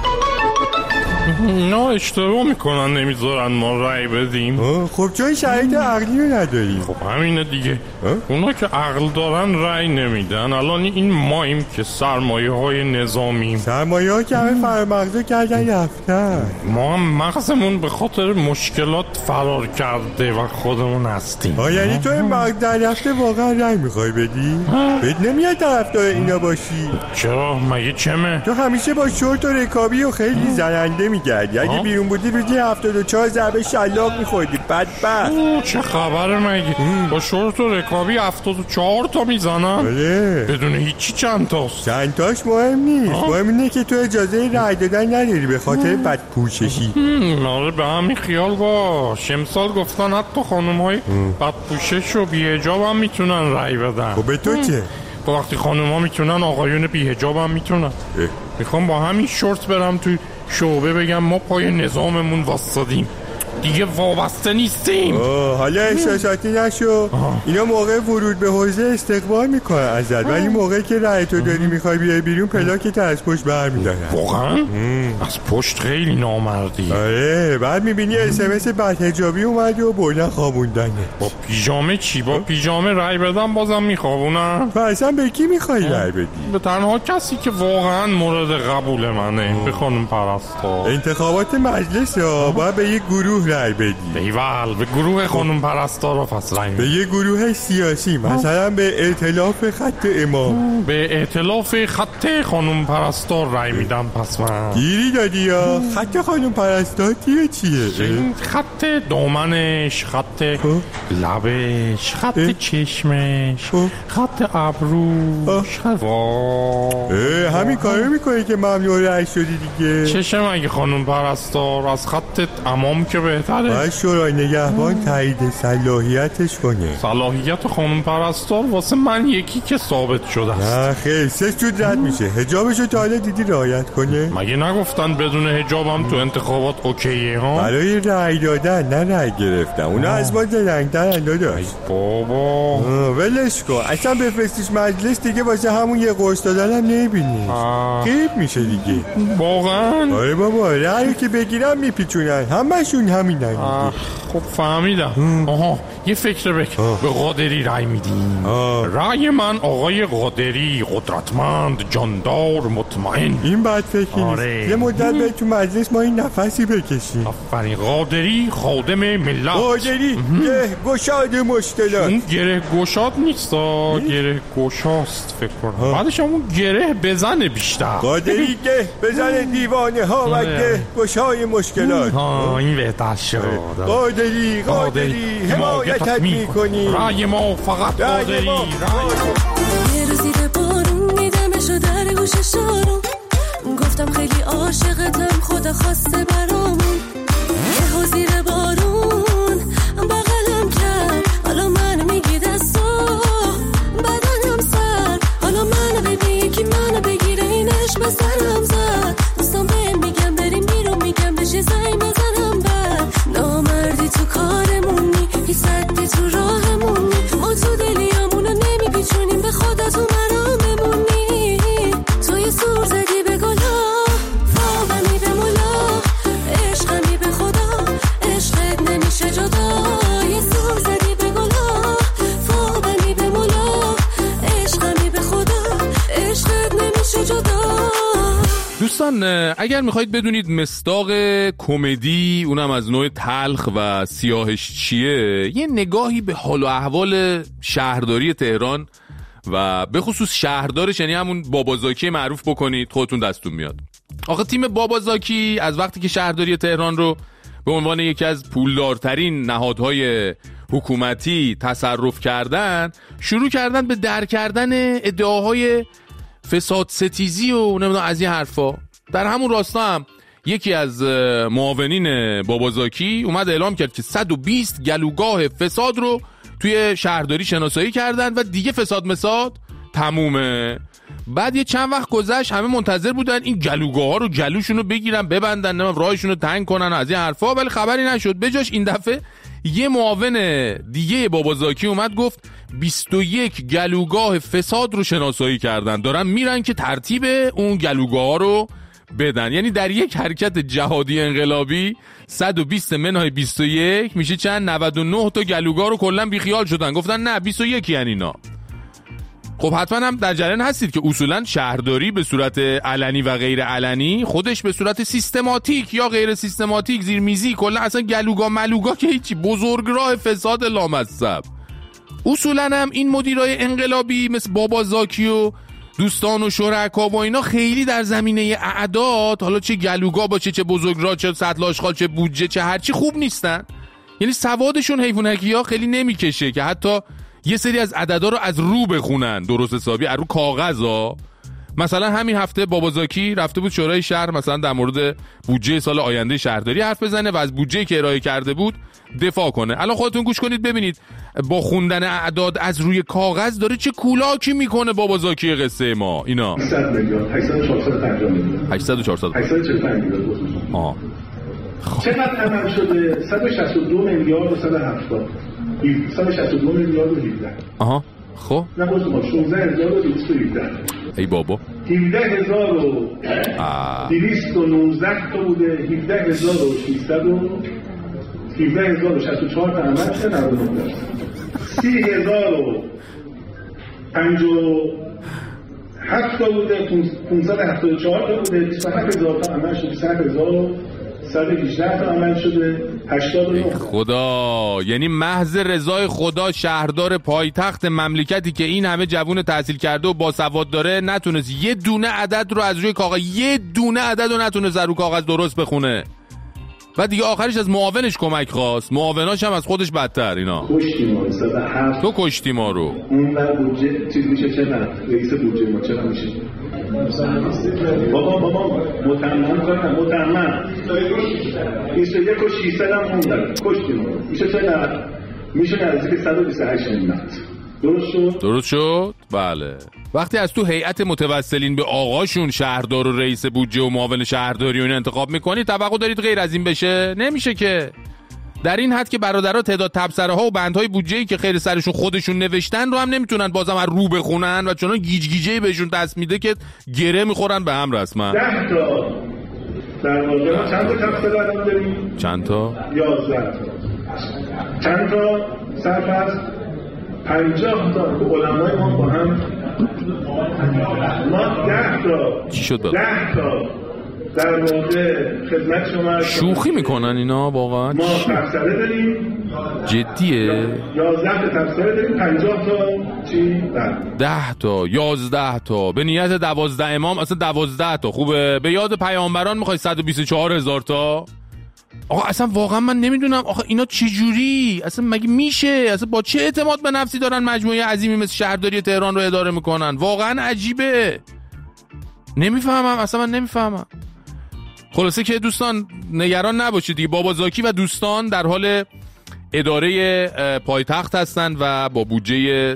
نه اشتباه میکنن نمیذارن ما رای بدیم. خب چون شرایط عقلی رو نداریم. خب همینه دیگه. اونا که عقل دارن رای نمیدن. الان این ماییم که سرمایه های نظامیم. سرمایه ها که همه فرامغزو کردن رفتن. ما هم مغزمون به خاطر مشکلات فرار کرده و خودمون هستیم. یعنی تو این مغز در رفته واقعا رای میخوای بدی؟ بهت نمیاد طرفدار اینا باشی؟ چرا؟ مگه چمه؟ تو همیشه با شورت و رکابی و خیلی زننده میگردی. اگه بیرون بودی روزی 74 ضربه شلاق میخوردی. بدبخت. چه خبره مگه؟ با شورت و رکابی 74 تا میزنم؟ بدون هیچی چند تاست؟ چند تاش مهم نیست. مهم اینه که تو اجازه رای دادن نداری به خاطر بدپوششی. آره به همین خیال باش. امسال گفتن حتی خانم‌های بدپوشش و بی‌حجاب هم میتونن رای بدن. خب به تو چه؟ وقتی خانم‌ها میتونن آقایون بی‌حجاب هم میتونن. میخوام با همین شورت برم توی شعبه بگم ما پای نظاممون واسطیم، دیگه وابسته نیستیم. حالا احساساتی نشو. اینا موقع ورود به حوزه استقبال میکنن ازت، ولی موقعی که رأی تو داری میخوای بیای بیرون پلاکت از پشت برمیدارن. واقعا؟ از پشت خیلی نامردی. آره بعد میبینی اسمس بدحجابی اومده و بردن خوابوندنه. با پیژامه چی؟ با پیژامه رأی بدم بازم میخوابونن؟ و اصلا به کی میخوای رأی بدی؟ به تنها کسی که واقعا مورد قبول منه، به خانم پرستار. انتخابات مجلس باید به یک گروه رای بدی. ایول به گروه خانم پرستار پس رای به یه گروه سیاسی، مثلا به ائتلاف خط امام. به ائتلاف خط خانم پرستار رای میدم. پس من گیری دادی یا خط خانم پرستار چیه؟ خط دامنش، خط لبش، خط چشمش، خط ابروش. همین کارو میکنی که ممنوع رای شدی دیگه. چشم اگه خانم پرستار از خط امام که بهتره. باید شورای نگهبان تایید صلاحیتش کنه. صلاحیت خانم پرستار واسه من یکی که ثابت شده است. نه خیلی 3 جور رد میشه. حجابشو تا حالا دیدی رعایت کنه؟ مگه نگفتن بدون حجابم تو انتخابات اوکیه ها؟ برای رأی دادن نه رأی گرفتن. اونا از ما درنگ‌ترن داداش. بابا ولش کن. اصلا بفرستیش مجلس دیگه واسه همون یه قرص دادن هم نمیبینی. غیب میشه دیگه. واقعا؟ آره بابا رأیو که بگیرن میپیچونن. همشون همینن. خب فهمیدم. یه فکر بکن. به قادری رای میدیم. رای من آقای قادری، قدرتمند، جاندار، مطمئن. این بد فکری نیست. یه مدت به تو مجلس ما این نفسی بکشیم. آفرین. قادری خادم ملت. قادری گشاد مشکلات. اون گره گشاد نیست، گره گشاست فکر کنم. بعدش همون گره بزنه بیشتر. قادری گه بزنه دیوانه ها و گه گشای مشکلات. این بهتر شد. قادری حمایتت میکنی. رای ما فقط قادری. یه روزی به بارون میدمشو در گوش شارون، گفتم خیلی عاشقتم خدا خواسته برامون. یه حوزیر بارون بغلم کرد، حالا منو میگی دستا بدنم سر، حالا منو ببین که منو بگیره اینش به سرم زد. دوستان بهم میگم بریم بیرون، میگم بشه زنگ بزنم بعد. نامردی تو کارمونی، هی سدی تو راهمونی، ما تو دلیامونو نمیپیچونیم، به خدا تو مراممونی. تو یه سور زدی به گلا، فاقمی به مولا، عشقمی به خدا، عشقت نمیشه جدا. یه سور زدی به گلا، فاقمی به مولا، عشقمی به خدا، عشقت نمیشه جدا. دوستان اگر میخواید بدونید مصداق کمدی اونم از نوع تلخ و سیاهش چیه، یه نگاهی به حال و احوال شهرداری تهران و به خصوص شهردارش یعنی همون بابازاکی معروف بکنید، خودتون دستون میاد. آخه تیم بابازاکی از وقتی که شهرداری تهران رو به عنوان یکی از پولدارترین نهادهای حکومتی تصرف کردن، شروع کردن به در کردن ادعاهای فساد ستیزی و نمیدونم از این حرفا. در همون راستا هم یکی از معاونین بابازاکی اومد اعلام کرد که 120 گلوگاه فساد رو توی شهرداری شناسایی کردن و دیگه فساد مساد تمومه. بعد یه چند وقت گذشت، همه منتظر بودن این گلوگاه ها رو جلوشون رو بگیرن ببندن، راهشون رو تنگ کنن از این حرفا، ولی خبری نشد. بجاش این دفعه یه معاون دیگه بابازاکی اومد گفت 21 گلوگاه فساد رو شناسایی کردن، دارن میرن که ترتیب اون گلوگاه ها رو بدن. یعنی در یک حرکت جهادی انقلابی 120 منهای 21 میشه چند؟ 99 تا گلوگاه رو کلا بیخیال شدن، گفتن نه 21 یعنی اینا. خب حتما هم در جریان هستید که اصولا شهرداری به صورت علنی و غیر علنی خودش به صورت سیستماتیک یا غیر سیستماتیک زیرمیزی کلا اصلا گلوگاه ملوگاه که هیچی، بزرگراه فساد لامصب. اصولا هم این مدیرای انقلابی مثل بابازاکی و دوستان و شرکا و اینا خیلی در زمینه اعداد، حالا چه گلوگاه باشه چه بزرگراه چه سطل آشغال چه بودجه چه هرچی، خوب نیستن. یعنی سوادشون حیوانکی‌ها خیلی نمیکشه که حتی یه سری از عددا رو از رو بخونن درست حسابی، از رو کاغذا. مثلا همین هفته بابازاکی رفته بود شورای شهر مثلا در مورد بودجه سال آینده شهرداری حرف بزنه و از بودجه که ارائه کرده بود دفاع کنه. الان خودتون گوش کنید ببینید با خوندن اعداد از روی کاغذ داره چه کولاکی میکنه بابازاکی قصه ما. اینا 100 میلیارد 850 میلیون 845 میلیون چقدر عمل شده؟ 162 میلیارد و 170 162 میلیارد و 17. آها خب نه باز ما 16217 ای بابا 17219 تا بوده، 17600 و 17064 تا عمل شده، 99 30057 تا بوده، 574 تا بوده، 27000 تا عمل شده، 118 تا عمل شده، 89. خدا، یعنی محض رضای خدا شهردار پایتخت مملکتی که این همه جوون تحصیل کرده و باسواد داره نتونست یه دونه عدد رو از روی کاغذ، یه دونه عدد رو نتونست رو کاغذ درست بخونه و دیگه آخرش از معاونش کمک خواست، معاوناش هم از خودش بدتر. اینا کشتی ما رو. تو کشتی ما رو. اون بر بودجه چیز میشه چقدر؟ رئیس بودجه ما چقدر میشه؟ بابا متمم کنم 21 و 600 هم موندن کشتی ما رو. میشه چقدر؟ میشه نزدیک 128 میلیون. درست شد؟ بله. وقتی از تو هیئت متوسلین به آقاشون شهردار و رئیس بودجه و معاون شهرداری اون انتخاب میکنید، توقع دارید غیر از این بشه؟ نمیشه که. در این حد که برادرها تعداد تبصره ها و بندهای بودجه‌ای که خیر سرشون خودشون نوشتن رو هم نمیتونن بازم از رو بخونن و چون گیجگیجه‌ای بهشون دست میده که گره میخورن به هم رسما. 10 تا در واقع چند تا تبصره الان داریم؟ چند تا؟ 11 تا. چند تا صرف است؟ 50 تا علمای ما با هم ما 10 تا چی شد 10 تا در واقع خدمت شما شوخی میکنن اینا واقعا. ما تبصره داریم جدیه 11 تا تبصره داریم 50 تا چی؟ 10 تا 11 تا به نیت 12 امام اصلا 12 تا خوبه. به یاد پیامبران میخوای 124,000 تا. آقا اصلا واقعا من نمیدونم آقا اینا چه جوری اصلا مگه میشه؟ اصلا با چه اعتماد به نفسی دارن مجموعه عظیمی مثل شهرداری تهران رو اداره میکنن؟ واقعا عجیبه. نمیفهمم اصلا، من نمیفهمم. خلاصه که دوستان نگران نباشید دیگه، بابازاکی و دوستان در حال اداره پایتخت هستن و با بودجه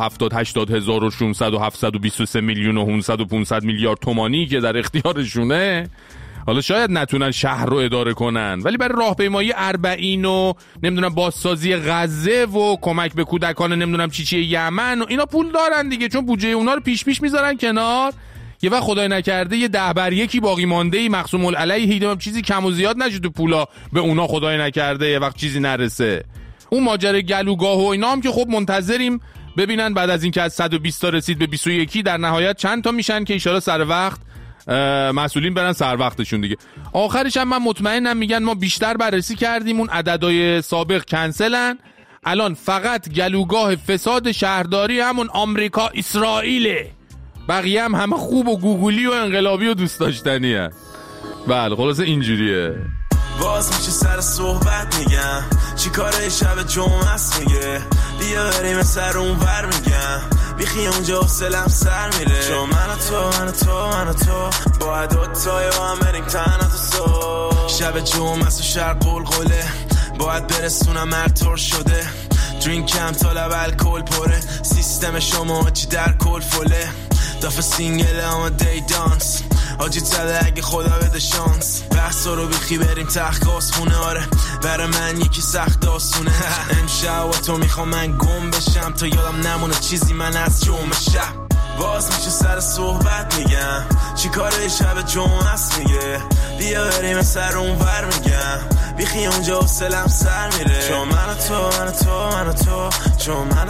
170,000 میلیون و 500 میلیارد تومانی که در اختیارشونه، حالا شاید نتونن شهر رو اداره کنن ولی برای راهپیمایی اربعین و نمیدونم بازسازی غزه و کمک به کودکان نمیدونم چی یمن و اینا پول دارن دیگه، چون بودجه اونا رو پیش میذارن کنار. یه وقت خدای نکرده یه 10/1 باقی مانده ای مقسوم العلیه چیزی کم و زیاد نشه تو پولا به اونا، خدای نکرده یه وقت چیزی نرسه. اون ماجرا گلوگاه و اینا هم که خب منتظریم ببینن بعد از اینکه از 120 تا رسید به 21 در نهایت چند تا میشن که ان شاءالله سر وقت مسئولین برن سر وقتشون دیگه. آخرش هم من مطمئنم میگن ما بیشتر بررسی کردیم، اون عددهای سابق کنسلن، الان فقط گلوگاه فساد شهرداری همون آمریکا اسرائیله، بقیه هم همه خوب و گوگولی و انقلابی و دوست داشتنی هست. بله خلاصه اینجوریه. باز میشه سر صحبت میگم چی کاره شب جمعه است میگه بیا بریم سر اون ور میگم بیخی اونجا حسلم سر میره چون من و تو باید دوتای با هم بریم تنها تو سو شب جمعه است و شهر قلقله باید برسونم مرطور شده درینکم تا لب الکل پره سیستم شما چی در کل فله دافه سینگل اما دی دانس آجی زده اگه خدا بده شانس بحثا رو بیخی بریم تخت خونه آره برای من یکی سخت داستونه امشب و تو میخوام من گم بشم تا یادم نمونه چیزی من از جمعه شب باز میشه سر صحبت میگم چی کاره شب جمعه است میگه بیا بریم سر اون ور میگم بیخی اونجا حسلم سر میره چون من و تو چون من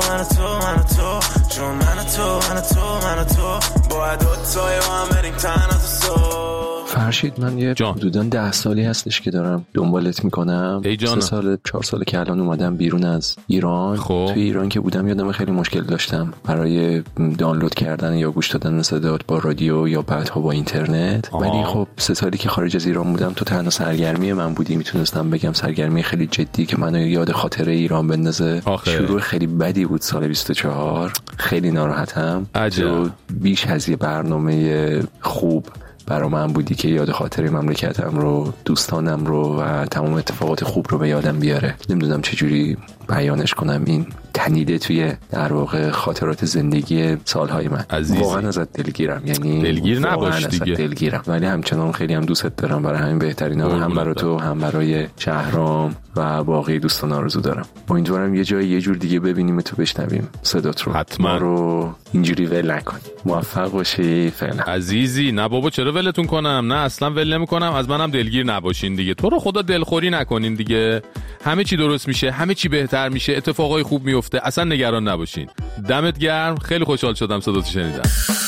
و تو باید دوتای با هم بریم تنها تو صبح. فرشید من یه حدوداً 10 سالی هستش که دارم دنبالت میکنم 3 سال 4 ساله که الان اومدم بیرون از ایران. توی ایران که بودم یادم خیلی مشکل داشتم برای دانلود کردن یا گوش دادن صدات با رادیو یا بعدها با اینترنت. ولی خب 3 سالی که خارج از ایران بودم تو تنها سرگرمی من بودی، میتونستم بگم سرگرمی خیلی جدی که منو یاد خاطره ایران بندازه. شروع خیلی بدی بود سال 24. خیلی ناراحتم. تو بیش از یه برنامه خوب برای من بودی که یاد خاطره مملکتم رو، دوستانم رو و تمام اتفاقات خوب رو به یادم بیاره. نمیدونم چجوری بیانش کنم، این تنیده توی در واقع خاطرات زندگی سالهای من. واقعا ازت دلگیرم، یعنی دلگیر نباش دیگه. دلگیرم ولی همچنان خیلی هم دوستت دارم. برای همین بهترینا هم برای تو هم برای شهرام و باقی دوستان آرزو دارم. امیدوارم یه جای یه جور دیگه ببینیم تو بشنویم صدات رو. حتما. ما رو اینجوری ول نکن. موفق باشی فعلا. عزیزی نه بابا چرا ولتون کنم؟ نه اصلا ول نمی‌کنم. از منم دلگیر نباشین دیگه. تو رو خدا دلخوری نکنین دیگه. همه چی درست میشه، همه چی بهتر میشه، اتفاقای خوب میفته. اصلا نگران نباشین. دمت گرم. خیلی خوشحال شدم صداتو شنیدم.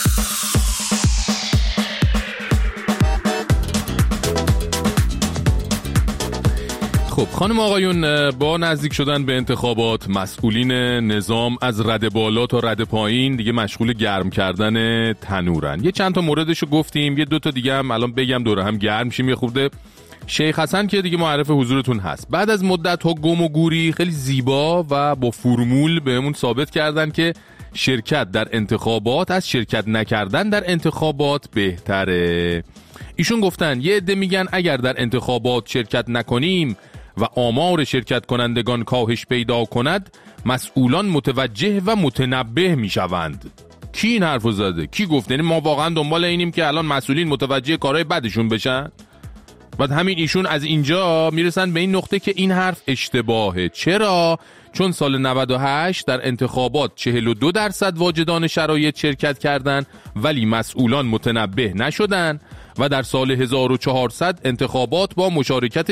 خب خانم آقایون، با نزدیک شدن به انتخابات مسئولین نظام از رده بالا تا رده پایین دیگه مشغول گرم کردن تنورن. یه چند تا موردشو گفتیم، یه 2 تا دیگه هم الان بگم دوره هم گرم شیم. یه خورده شیخ حسن که دیگه معرف حضورتون هست. بعد از مدت ها گم و گوری خیلی زیبا و با فرمول بهمون ثابت کردن که شرکت در انتخابات از شرکت نکردن در انتخابات بهتره. ایشون گفتن یه عده میگن اگر در انتخابات شرکت نکنیم و آمار شرکت کنندگان کاهش پیدا کند مسئولان متوجه و متنبه میشوند. کی این حرفو زده؟ کی گفت؟ یعنی ما واقعا دنبال اینیم که الان مسئولین متوجه کارهای بدشون بشن؟ بعد همین ایشون از اینجا میرسن به این نقطه که این حرف اشتباهه. چرا؟ چون سال 98 در انتخابات 42% واجدان شرایط شرکت کردن ولی مسئولان متنبه نشدن و در سال 1400 انتخابات با مشارکت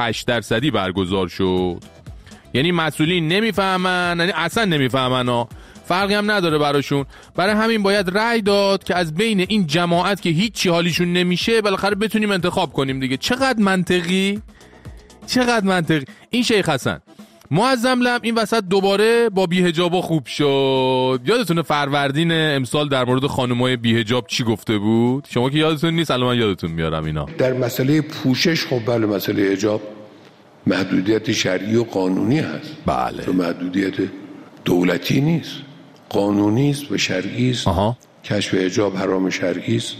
48% برگزار شد. یعنی مسئولین نمیفهمن، یعنی اصلا نمیفهمن، فرقی هم نداره براشون. برای همین باید رأی داد که از بین این جماعت که هیچی حالیشون نمیشه بالاخره بتونیم انتخاب کنیم دیگه. چقدر منطقی، چقدر منطقی. این شیخ حسن معظم لم این وسط دوباره با بی‌حجابا خوب شد. یادتونه فروردین امسال در مورد خانمای بی‌حجاب چی گفته بود؟ شما که یادتون نیست، الان من یادتون میارم اینا. در مسئله پوشش خب بله، مسئله حجاب محدودیت شرعی و قانونی هست. بله. تو محدودیت دولتی نیست، قانونی است و شرعی است. کشف حجاب حرام شرعی است.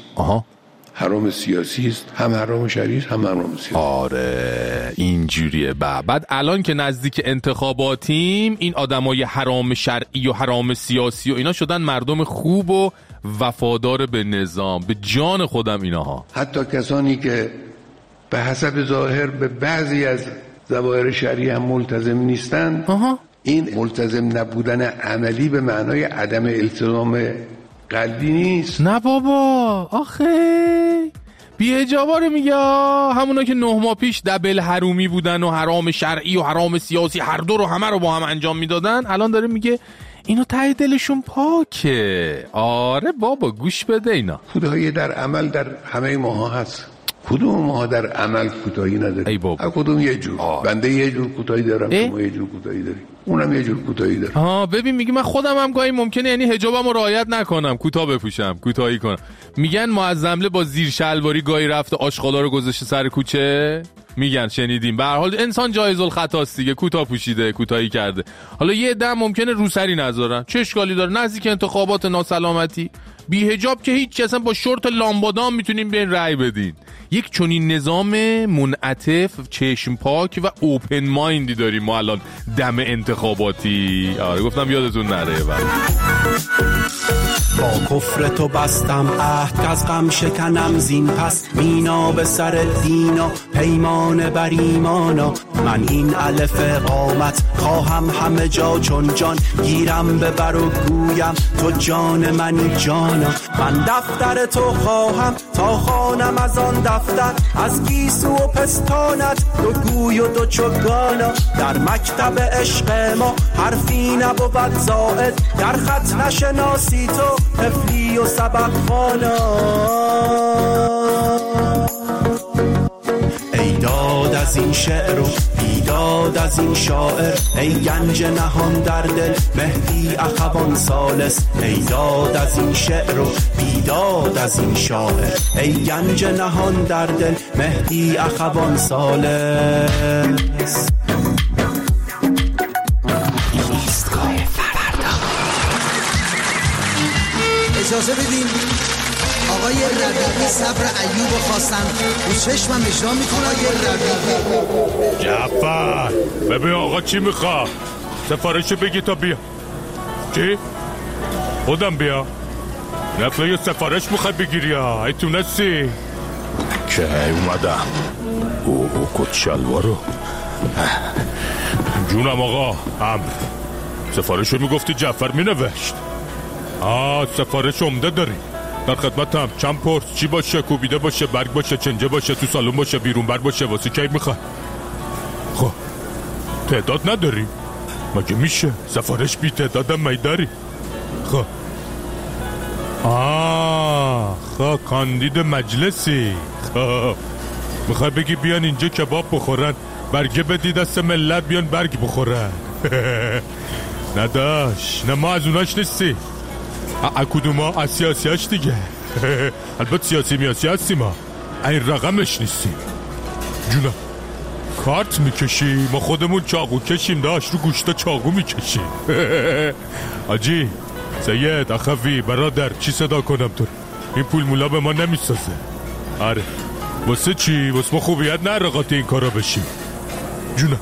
حرام سیاسی است، هم حرام شرعی است هم حرام سیاسی. آره اینجوریه. بعد الان که نزدیک انتخاباتیم این آدمای حرام شرعی و حرام سیاسی و اینا شدن مردم خوب و وفادار به نظام. به جان خودم ایناها. حتی کسانی که به حسب ظاهر به بعضی از ظواهر شرعی هم ملتزم نیستند، این ملتزم نبودن عملی به معنای عدم التزام قلبی نیست. نه بابا، آخه بی‌حجابا رو میگه، همونا که 9 ماه پیش دبل حرومی بودن و حرام شرعی و حرام سیاسی هر دو رو همه رو با هم انجام میدادن، الان داره میگه اینا ته دلشون پاکه. آره بابا گوش بده اینا. کوتاهی در عمل در همه ماها هست. کدوم ماها در عمل کوتاهی نداره؟ ای بابا. کدوم یه جور. بنده یه جور کوتاهی دارم، شما یه جور کوتاهی داری، اونم یه جور کوتاهی داره. ببین میگه من خودم هم گاهی ممکنه یعنی حجابمو رعایت نکنم، کوتاه بپوشم، کوتاهی کنم. میگن معظمله با زیر شلواری گاهی رفته آشغالا رو گذاشته سر کوچه. میگن شنیدیم. به هر حال انسان جایز الخطاست دیگه، کوتاه پوشیده، کوتاهی کرده. حالا یه عده ممکنه روسری نذارن، چه اشکالی داره؟ نزدیک انتخابات ناسلامتی بی حجاب که هیچ، اصلا با شورت لامبادام میتونین بین رأی بدین. یک چنین نظام منعطف، چشم پاک و اوپن مایندی داریم ما الان دم انتخاباتی. آره گفتم یادتون نره. با کفر تو بستم عهد که از غم شکنم زین پس، مینا به سر دینا پیمان بر ایمانا. من این الف قامت خواهم همه جا چون جان، گیرم ببر و گویم تو جان منی جانا. من دفتر تو خواهم تا خانم از آن دفتر، از گیسو و پستانت دو گوی و دو چوگانا. در مکتب عشق ما حرفی نبود زائد، در خط نشناسی تو طفلی و سبق خوانا. ای داد از این شعر و بیداد از این شاعر، ای گنج نهان در دل مهدی اخوان ثالث. ای داد از این شعر و بیداد از این شاعر، ای گنج نهان در دل مهدی اخوان ثالث. اجازه بدین آقای ربیعی صبر ایوب خواستن رو چشمم اجرا میکنه. آقای ربیعی جعفر ببین آقا چی میخواه، سفارشو بگی تا بیا. چی؟ خودم بیا؟ نفله یه سفارش میخوای بگیری ها؟ ای تونستی؟ که اومدم او کت شلوارو. جونم آقا امر، سفارشو میگفتی جعفر مینوشت. سفارش عمده داری، در خدمتم. چند پرس چی باشه؟ کوبیده باشه، برگ باشه، چنجه باشه، تو سالون باشه، بیرون بر باشه، واسه کی میخوای؟ خب تعداد نداری؟ مگه میشه سفارش بی تعدادم میداری؟ خب کاندید مجلسی. خب میخوای بگی بیان اینجا کباب بخورن، برگه بدی دست ملت بیان برگ بخورن؟ نداش، نه ما از اوناش نیستی. کدوما؟ از سیاسیاش دیگه. البته سیاسی میاسی هستی، ما این رقمش نیستیم. جونم کارت میکشی؟ ما خودمون چاقو کشیم داشت، رو گوشتا چاقو میکشیم. آجی سید اخوی برادر چی صدا کنم تو؟ این پول مولا به ما نمیسازه. آره واسه چی؟ واسه ما خوبیت نره قاطی این کارا بشیم. جونم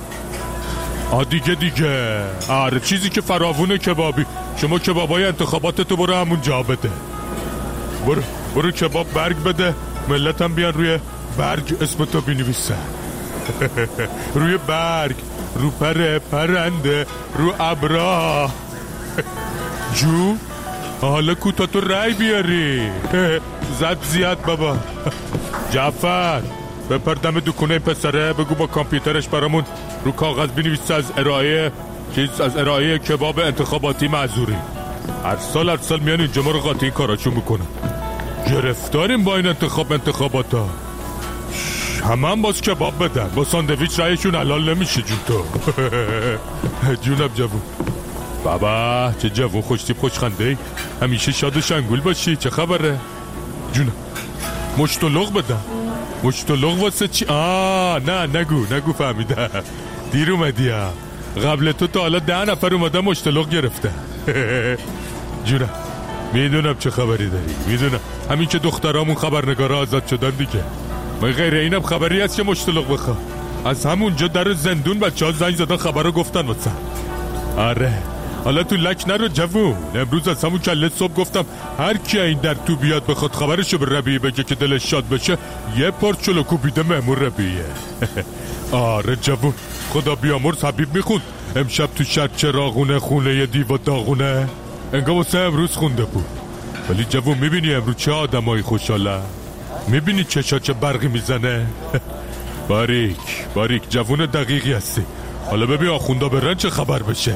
دیگه آره چیزی که فراوونه کبابی. شما کبابای انتخاباتتو برو همون جا بده. برو کباب برگ بده، ملت هم بیان روی برگ اسمتو بنویسن. روی برگ، رو پرنده، رو ابرا. جو حالا کوتا تو رای بیاری. زد زیاد بابا. جعفر بپر دم دکونه پسره، بگو با کامپیوترش برامون رو کاغذ بنویسه از ارائه کباب انتخاباتی معذوری. هر سال میان اینجا ما رو قاطی این کاراشون میکنن. گرفتاریم با این انتخاباتا. هم باز کباب بدن، با ساندویچ رایشون حلال نمیشه. جون تو جونم جوون. بابا چه جوون خوشتیپ خوشخنده ای، همیشه شاد و شنگول باشی. چه خبره؟ جونم مشتلق بدم. مشتلق واسه چی؟ نه نگو فهمیدم. دیر اومدی ها. قبل تو تا حالا 10 نفر اومدن مشتلق گرفته. جونم میدونم چه خبری داری، میدونم همین که دخترامون خبرنگارا آزاد شدن دیگه. ما غیر اینم خبری هست که مشتلق بخوا. از همونجا در زندون بچه‌ها زنگ زدن خبرو گفتن واسه. آره حالا تو لک نرو جوون. امروز از همون کله صبح گفتم هر کی این در تو بیاد بخواد خبرشو به ربیعی بگه که دلش شاد بشه، یه پارچ چلو کوبیده مأمور ربیعیه. آره جوون خدا بیامرز حبیب میخوند امشب تو شهر چراغونه خونه دیو داغونه، انگار واسه امروز خونده بود. ولی جوون میبینی امروز چه آدمایی خوشحاله، میبینی چشا چه برقی میزنه. باریک جوون دقیقی هستی. حالا ببین آخوندا برن چه خبر بشه.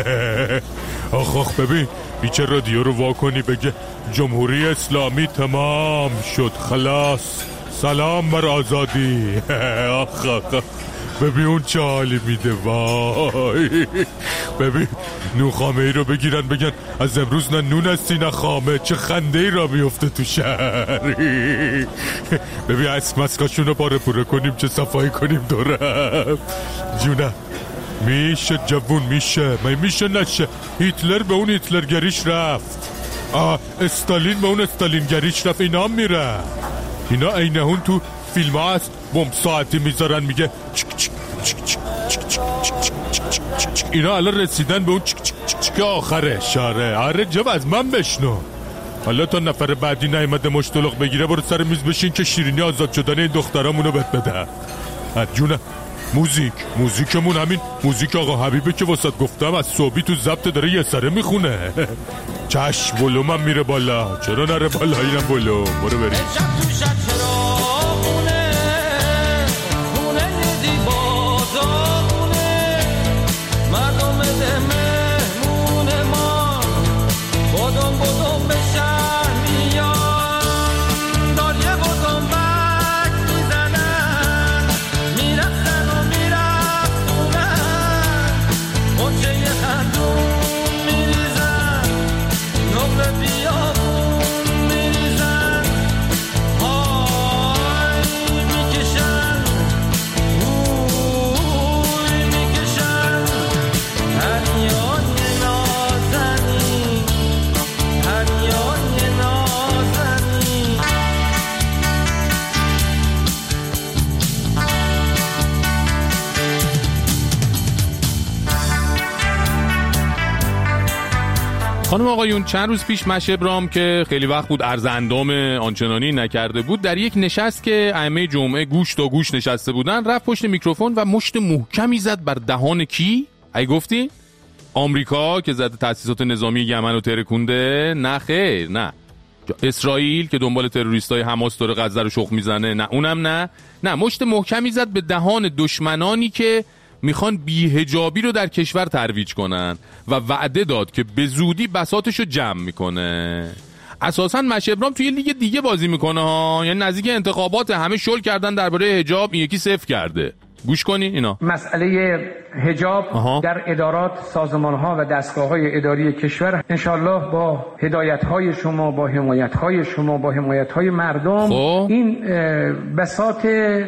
آخ ببین بیچه رادیو رو واکنی بگه جمهوری اسلامی تمام شد خلاص، سلام بر آزادی. آخ ببین اون چه حالی میده. وای ببین نون خامه ای رو بگیرن بگن از امروز نه نون هستی نه خامه. چه خنده ای را میفته تو شهر. ببین اسمسکاشون رو پاره پوره کنیم، چه صفایی کنیم دورم. جونه میشه جوون، میشه نشه. هیتلر به اون هیتلرگریش رفت، استالین به اون استالینگریش رفت. اینا هم میره، اینا اینهون تو فیلم ها هست بمب ساعتی میذارن میگه چک چک چک چک چک چک چک. اینا الان رسیدن به اون چک چک چک چک آخره شاره. آره جب از من بشنو. حالا تا نفر بعدی نیامده مشتلق بگیره برو سر میز بشین که شیرینی آزاد شدن این دخترامونو بهت بده. جونه موزیکمون همین موزیک آقا حبیبه که واسط گفتم از صبحی تو ضبط داره یه سره میخونه. چشم ولومم میره بالا، چرا نره بالا؟ اینم ولوم. برو بریم. خانم آقایون، چند روز پیش مشه ابراهیم که خیلی وقت بود ارزندام آنچنانی نکرده بود، در یک نشست که ائمه جمعه گوش تا گوش نشسته بودن رفت پشت میکروفون و مشت محکمی زد بر دهان کی؟ ای گفتی؟ آمریکا که زده تأسیسات نظامی یمن رو ترکونده؟ نه خیر، نه. اسرائیل که دنبال تروریستای حماس داره غزه رو شخم میزنه؟ نه اونم نه. مشت محکمی زد به دهان دشمنانی که میخوان بی‌حجابی رو در کشور ترویج کنن و وعده داد که به زودی بساطش رو جمع میکنه. اساساً مشه ابراهیم توی لیگ دیگه بازی میکنه ها، یعنی نزدیک انتخابات همه شل کردن درباره حجاب، این یکی صفر کرده. گوش کنین اینا. مسئله حجاب در ادارات، سازمان‌ها و دستگاه‌های اداری کشور انشالله با هدایت‌های شما، با حمایت‌های شما، با حمایت‌های مردم این بساط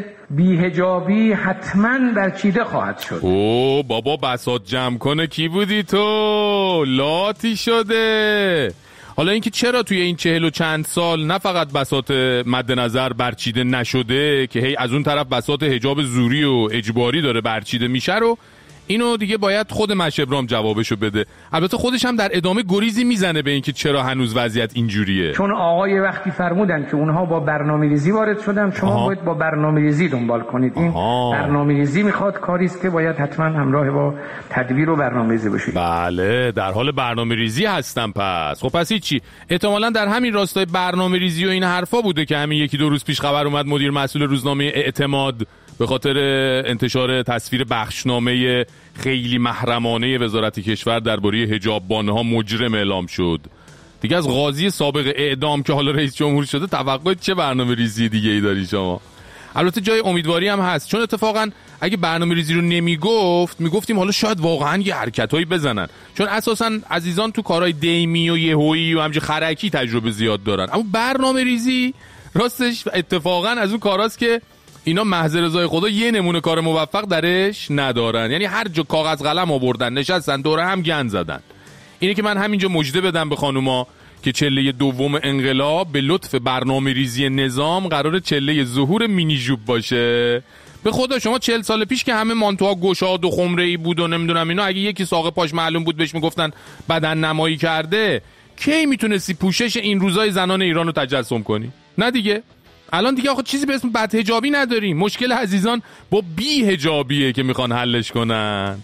بی‌حجابی حتما برچیده خواهد شد. بابا بساط جمع کنه کی بودی تو؟ لاتی شده. حالا اینکه چرا توی این 40 و چند سال نه فقط بساط مد نظر برچیده نشده که هی از اون طرف بساط حجاب زوری و اجباری داره برچیده میشه رو، اینو دیگه باید خود مشه ابراهیم جوابشو بده. البته خودش هم در ادامه گریزی میزنه به اینکه چرا هنوز وضعیت اینجوریه. چون آقای وقتی فرمودن که اونها با برنامه‌ریزی وارد شدن، شما باید با برنامه‌ریزی دنبال کنید. این برنامه‌ریزی میخواد کاری است که باید حتما همراه با تدبیر و برنامه‌ریزی بشه. بله، در حال برنامه‌ریزی هستم. پس چی؟ احتمالاً در همین راستای برنامه‌ریزی و این حرفا بوده که همین یکی دو روز پیش خبر اومد مدیر مسئول روزنامه اعتماد به خاطر انتشار تصویر بخشنامه خیلی محرمانه وزارت کشور درباره حجاببان‌ها مجرم اعلام شد. دیگه از قاضی سابق اعدام که حالا رئیس جمهور شده توقع چه برنامه‌ریزی دیگه‌ای داری شما؟ البته جای امیدواری هم هست، چون اتفاقا اگه برنامه‌ریزی رو میگفتیم حالا شاید واقعا یه حرکتایی بزنن، چون اساسا عزیزان تو کارهای دیمی و یهویی و همچین خرکی تجربه زیاد دارن. اما برنامه‌ریزی راستش اتفاقا از اون کاراست که اینا محض رضای خدا یه نمونه کار موفق درش ندارن. یعنی هر جا کاغذ قلم آوردن نشستن دوره هم گند زدن. اینه که من همینجا مژده بدم به خانوما که چله دوم انقلاب به لطف برنامه‌ریزی نظام قراره چله ظهور مینی ژوب باشه. به خدا شما 40 سال پیش که همه مانتوها گشاد و خمره‌ای بود و نمیدونم اینا، اگه یکی ساق پاش معلوم بود بهش میگفتن بدن نمایی کرده، کی میتونستی پوشش این روزای زنان ایران رو تجسم کنی؟ نه دیگه. الان دیگه آخه چیزی به اسم بدحجابی نداریم. مشکل عزیزان با بی‌حجابیه که میخوان حلش کنن.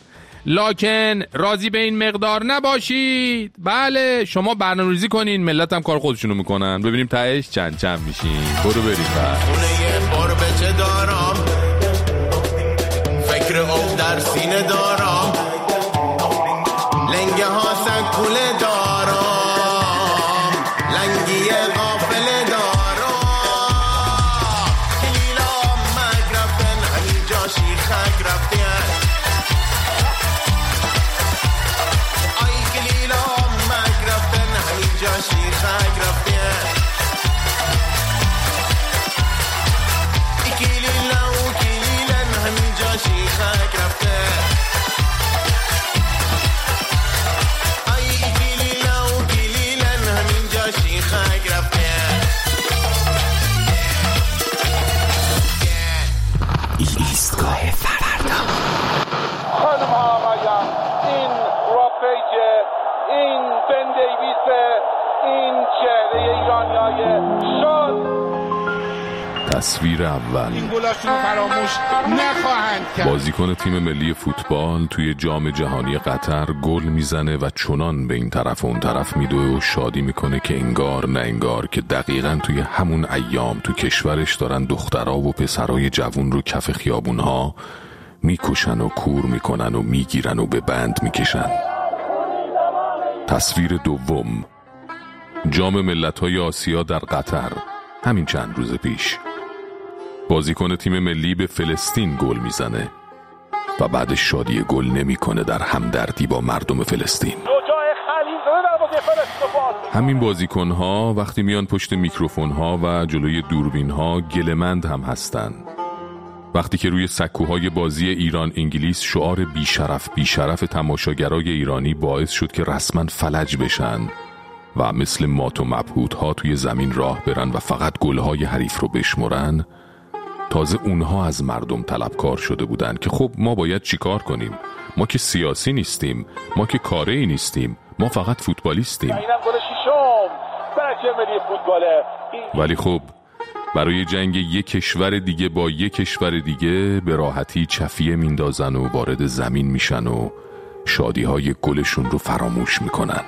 لکن راضی به این مقدار نباشید. بله شما برنامه‌ریزی کنین، ملت هم کار خودشونو میکنن، ببینیم تهش چند میشین. برو بریم. خونه قربچه دارم، فکر آب در سینه دارم، لنگه ها سکوله دارم، لنگی غافله دارم، کلیلا مگرفن همی جاشی خگرفن ایستگاه فردا. خانم ها آقایان، این رافیجه، این بن دیویسه، این چهره ایرانیای شاد. تصویر اول، این گلاشون فراموش نخواهند کرد. بازیکن تیم ملی فوتبال توی جام جهانی قطر گل میزنه و چنان به این طرف و اون طرف میدوه و شادی میکنه که انگار نه انگار که دقیقاً توی همون ایام تو کشورش دارن دخترها و پسرای جوون رو کف خیابونها میکشن و کور میکنن و میگیرن و به بند میکشن. تصویر دوم، جام ملت‌های آسیا در قطر، همین چند روز پیش. بازیکن تیم ملی به فلسطین گل میزنه و بعدش شادی گل نمیکنه در همدردی با مردم فلسطین. همین بازیکن ها وقتی میان پشت میکروفون ها و جلوی دوربین ها گله‌مند هم هستن. وقتی که روی سکوهای بازی ایران انگلیس شعار بیشرف تماشاگرای ایرانی باعث شد که رسما فلج بشن و مثل مات و مبهوت‌ها توی زمین راه برن و فقط گل‌های حریف رو بشمرن، تازه اونها از مردم طلبکار شده بودن که خب ما باید چیکار کنیم؟ ما که سیاسی نیستیم، ما که کاری نیستیم، ما فقط فوتبالیستیم. ولی خب برای جنگ یک کشور دیگه با یک کشور دیگه به راحتی چفیه میندازن و وارد زمین میشن و شادی‌های گلشون رو فراموش میکنن.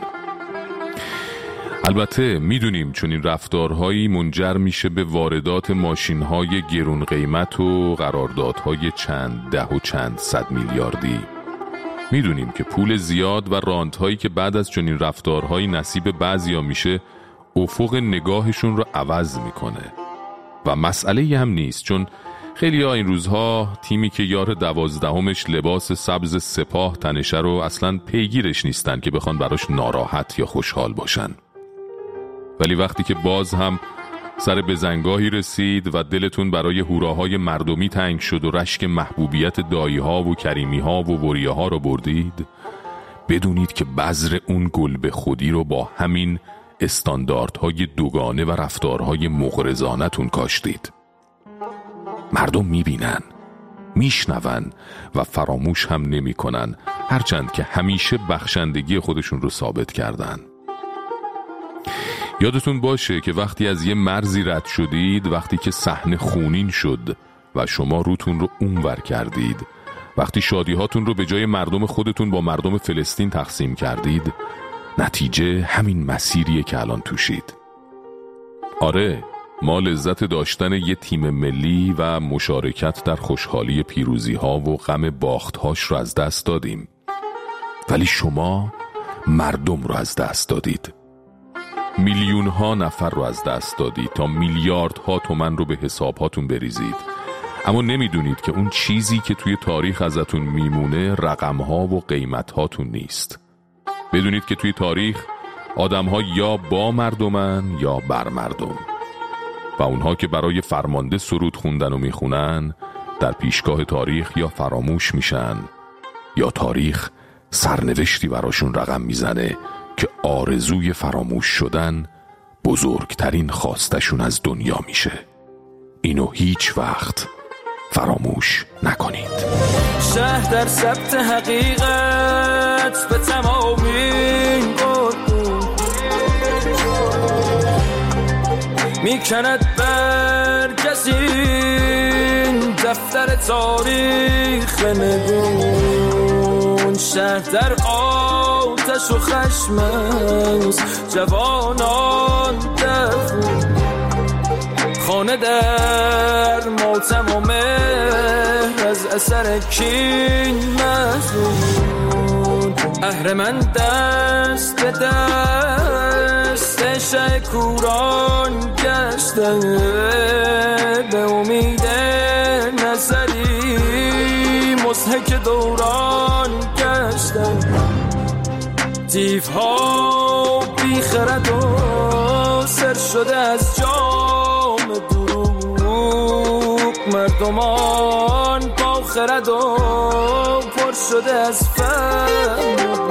البته میدونیم چون این رفتارهایی منجر میشه به واردات ماشین‌های گرون قیمت و قراردادهای چند ده و چند صد میلیاردی. میدونیم که پول زیاد و رانت‌هایی که بعد از چنین رفتارهایی نصیب بعضیا میشه افق نگاهشون رو عوض میکنه و مسئله هم نیست، چون خیلی ها این روزها تیمی که یار 12مش لباس سبز سپاه تنشه رو اصلاً پیگیرش نیستن که بخوان براش ناراحت یا خوشحال باشن. ولی وقتی که باز هم سر بزنگاهی رسید و دلتون برای هوراهای مردمی تنگ شد و رشک محبوبیت دایی‌ها و کریمی‌ها و وریه‌ها رو بردید، بدونید که بذر اون گل به خودی رو با همین استانداردهای دوگانه و رفتارهای مغرضانه‌تون کاشتید. مردم میبینن، میشنون و فراموش هم نمی‌کنن، هرچند که همیشه بخشندگی خودشون رو ثابت کردن. یادتون باشه که وقتی از یه مرزی رد شدید، وقتی که صحنه خونین شد و شما روتون رو اونور کردید، وقتی شادی‌هاتون رو به جای مردم خودتون با مردم فلسطین تقسیم کردید، نتیجه همین مسیریه که الان توشید. آره، ما لذت داشتن یه تیم ملی و مشارکت در خوشحالی پیروزی‌ها و غم باخت‌هاش رو از دست دادیم، ولی شما مردم رو از دست دادید. میلیون‌ها نفر رو از دست دادید تا میلیاردها تومن رو به حساب‌هاتون بریزید، اما نمیدونید که اون چیزی که توی تاریخ ازتون میمونه رقم‌ها و قیمت‌هاتون نیست. بدونید که توی تاریخ آدم‌ها یا با مردمن یا بر مردم و اونها که برای فرمانده سرود خوندن و میخونن در پیشگاه تاریخ یا فراموش میشن یا تاریخ سرنوشتی براشون رقم میزنه که آرزوی فراموش شدن بزرگترین خواستشون از دنیا میشه. اینو هیچ وقت فراموش نکنید. شهر در ثبت حقیقت به تمامین میکند برگزین دفتر تاریخ نگون. شهر در آتش و خشم است جوانان دفون، خانه در ماتم و مهر از اثر کین مزون. اهرمن دست به دست شکوران گشته به امید نظری مضحک دوران گشته. دیوها بیخرد و سر شده از جام دروغ، مردمان با خرد و پر شده از فهم